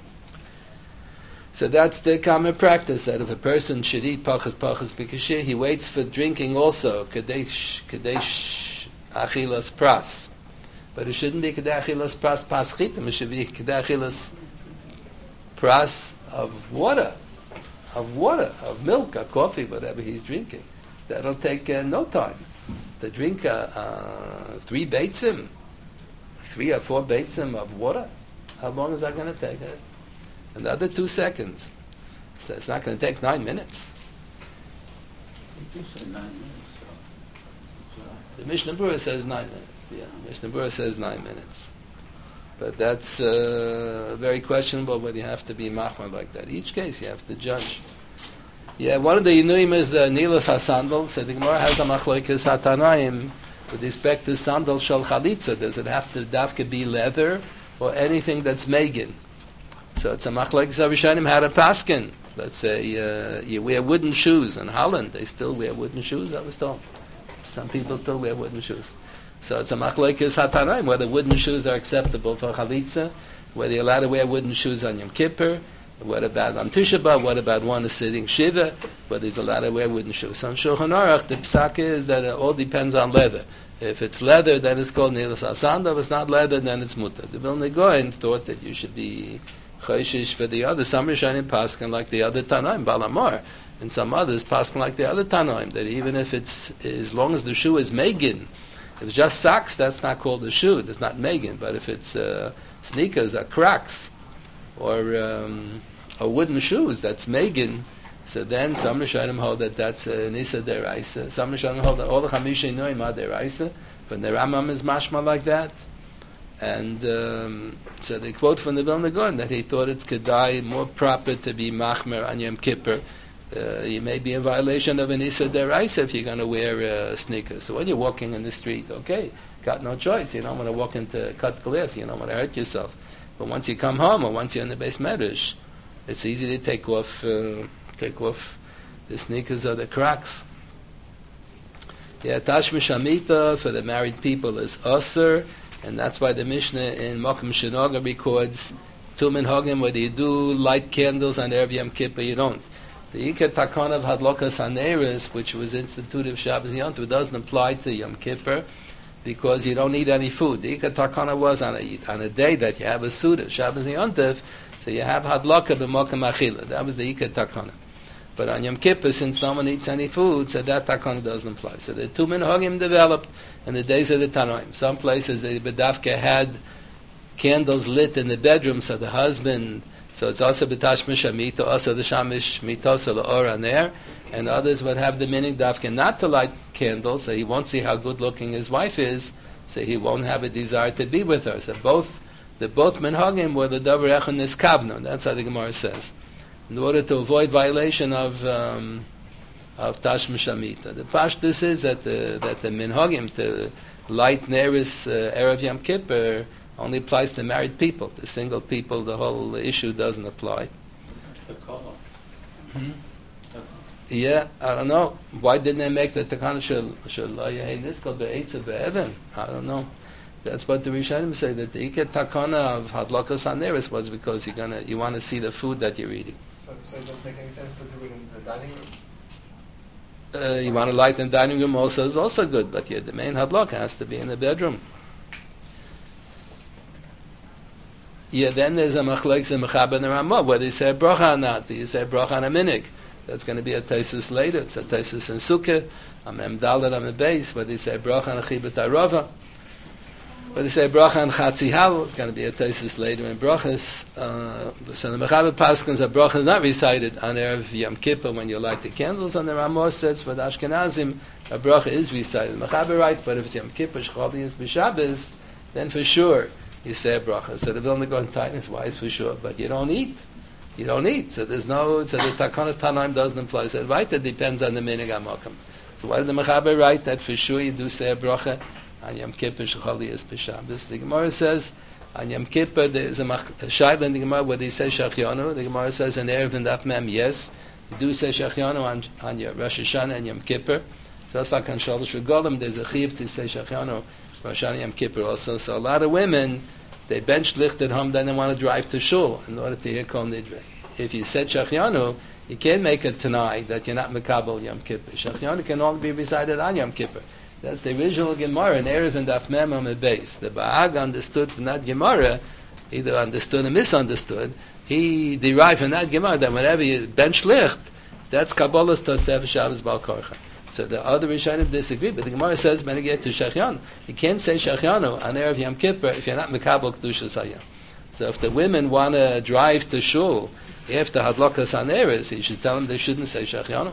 So that's the common practice, that if a person should eat pachas pachas b'kashir, he waits for drinking also, kadesh kadesh achilas pras. But it shouldn't be kadesh achilas pras paschitim, it should be kadesh achilas pras of water, of water, of milk, or coffee, whatever he's drinking. That'll take uh, no time. To drink uh, uh, three beitzim, three or four beitzim of water, how long is that going to take? Uh, Another two seconds. So it's not going to take nine minutes. You do say nine minutes, so. so The Mishnah Berurah says nine minutes. Yeah, Mishnah Berurah says nine minutes. But that's uh, very questionable whether you have to be machmir like that. Each case you have to judge. Yeah, one of the Yinuim is the Nilas HaSandal. So the Gemara has a machlokes HaTanaim with respect to sandal shel chalitza. Does it have to dafka be leather or anything that's megan? So it's a machlokes Rishonim had a paskin. Let's say uh, you wear wooden shoes in Holland. They still wear wooden shoes, I was told. Some people still wear wooden shoes. So it's a machlokes HaTanaim, whether wooden shoes are acceptable for chalitza, whether you're allowed to wear wooden shoes on Yom Kippur, what about on Tisha B'Av, what about one is sitting Shiva, whether he's allowed to wear wooden shoes. So on Shulchan Aruch, the psak is that it all depends on leather. If it's leather, then it's called Nilas HaSandal. If it's not leather, then it's mutter. The Vilna Gaon thought that you should be chayshish for the other. Some Rishonim paskin like the other Tanoim, Balamar, and some others paskin like the other Tanoim, that even if it's, as long as the shoe is megan, if it's just socks, that's not called a shoe, that's not megan. But if it's uh, sneakers or cracks, or um, or wooden shoes, that's megan, so then some Rishonim hold that that's a nisa deraisa. Some Rishonim hold that all the chamisha noim are deraisa, but the Rambam is mashma like that. And um, so they quote from the Vilna Gaon that he thought it's kedai more proper to be machmer on Yom Kippur. Uh, you may be in violation of an Issa Deraisa if you're going to wear uh, sneakers. So when you're walking in the street, okay, got no choice. You don't want to walk into cut glass. You don't want to hurt yourself. But once you come home or once you're in the Beis Medrash, it's easy to take off uh, take off the sneakers or the cracks. Yeah, Tashmish Amita for the married people is Usr. And that's why the Mishnah in Mokum Shenoga records two minhagim, whether you do light candles on Erev Yom Kippur, you don't. The Iker Takon of Hadlokas Haneres, which was instituted Shabbos Yom Tov, doesn't apply to Yom Kippur because you don't need any food. The Iker Takon was on a, on a day that you have a Suda, Shabbos Yom Tov, so you have Hadloka b'Mokum Achila. That was the Iker Takon. But on Yom Kippur, since no one eats any food, so that takana doesn't apply. So the two minhagim developed in the days of the Tanoim. Some places the bedavka had candles lit in the bedroom, so the husband, so it's also b'tashmish amita, also the shamish mita, so the ora there. And others would have the meaning davka not to light candles, so he won't see how good looking his wife is, so he won't have a desire to be with her. So both the both minhagim were the davar echad niskavnu. That's how the Gemara says. In order to avoid violation of um, of Tashmish Amita. The pashtus is that the that the minhagim to light neris uh, Erev Yom Kippur only applies to married people. The single people, the whole issue doesn't apply. Hmm? Yeah, I don't know. Why didn't they make the takana shel shel yehei niskal be'etzav be'evan? I don't know. That's what the Rishonim say, that the iket takana of hadlakas haneris was because you're gonna you want to see the food that you're eating. So, So it doesn't make any sense to do it in the dining room? Uh, you want to light in the dining room also is also good, but yeah, the main hadlok has to be in the bedroom. Yeah, then there's a machlekes and mechaber and ramah, whether you say a bracha or not. Do you say a bracha on a minig? That's going to be a tesis later. It's a tesis in sukkah, a mem dalet on the base, whether you say a bracha on a chibut arava. Whether you say a bracha on chatzi hal, it's going to be a tesis later in brachas. Uh, so the mechaber paskins, a bracha is not recited on Erev Yom Kippur when you light the candles. On the ramah says for the Ashkenazim, a bracha is recited. The mechaber writes, but if it's Yom Kippur, Shcholi is b'Shabbos, then for sure you say a bracha. So the Vilna Gaon tightness wise for sure, but you don't eat. You don't eat. So there's no, so the Takonos Tanaim doesn't apply. So right, it depends on the minig HaMakom. So why did the Mechaber write that for sure you do say a bracha on Yom Kippur, Shechali is B'Shabbos? The Gemara says on Yom Kippur there's a shayla in the Gemara where they say Shachianu. The Gemara says in Erev and Daf Mem, yes, you do say Shachianu on, on your Rosh Hashanah and Yom Kippur. Just like on Shalosh Regalim, there's a chiv to say Shachianu Rosh Hashanah Yom Kippur also. So a lot of women, they bench licht at home, then they want to drive to shul in order to hear Kol Nidre. If you said Shachianu, you can't make it tonight that you're not Mekabel Yom Kippur. Shachianu can only be recited on Yom Kippur. That's the original Gemara in Erev and Daf Mem on the base. The Ba'ag understood from that Gemara, either understood or misunderstood, he derived from that Gemara that whenever you bench licht, that's Kabbalah's Tosef Shabbos Bal Korcha. So the other Rishonim disagree, but the Gemara says when you get to Shachianu, you can't say Shachianu on Erev Yom Kippur if you're not Mekabel Kedushas Hayom. So if the women want to drive to shul after Hadlokas Haneres, you should tell them they shouldn't say Shachianu.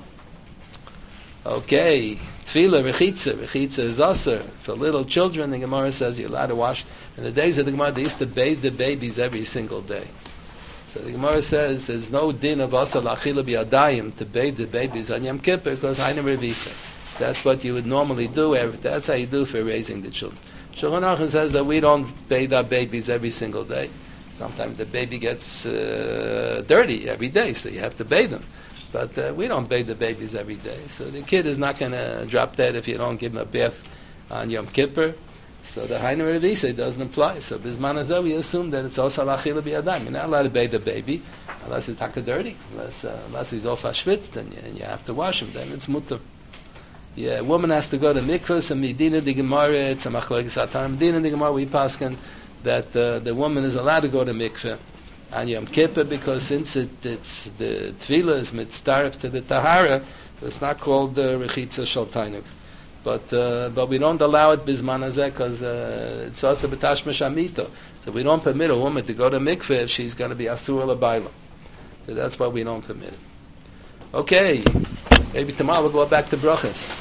Okay, Tefillah, Rechitza. Rechitza is Aser. For little children, the Gemara says you're allowed to wash. In the days of the Gemara, they used to bathe the babies every single day. So the Gemara says there's no din of Aser L'achila B'yadayim to bathe the babies on Yom Kippur because Hainu Revisa. That's what you would normally do. That's how you do for raising the children. Shulchan Aruch says that we don't bathe our babies every single day. Sometimes the baby gets uh, dirty every day, so you have to bathe them. But uh, we don't bathe the babies every day. So the kid is not going to drop dead if you don't give him a bath on Yom Kippur. So the Hainu Revisa doesn't apply. So Bizman Hazeh, we assume that it's also L'achila B'yadayim. You're not allowed to bathe the baby unless it's taka dirty, unless, uh, unless he's off hashvitz, then you, you have to wash him. Then it's mutter. Yeah, a woman has to go to mikvah, and Medina the Gemara, it's a machlokes hatan. Medina the Gemara, we paskin that uh, the woman is allowed to go to mikveh on Yom Kippur because since it, it's the tefillah is mitzaref to the tahara, it's not called uh, rechitza shel tainuk. But uh, but we don't allow it bizman hazeh because uh, it's also b'tashmish amito. So we don't permit a woman to go to mikveh if she's going to be asur l'bayla. So that's why we don't permit it. Okay, maybe tomorrow we'll go back to brachas.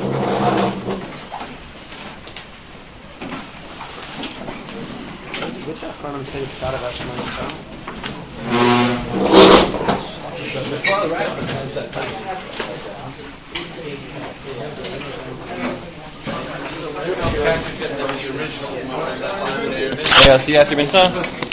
Which Achronim say it's out of Ashman Yeah, see, ask your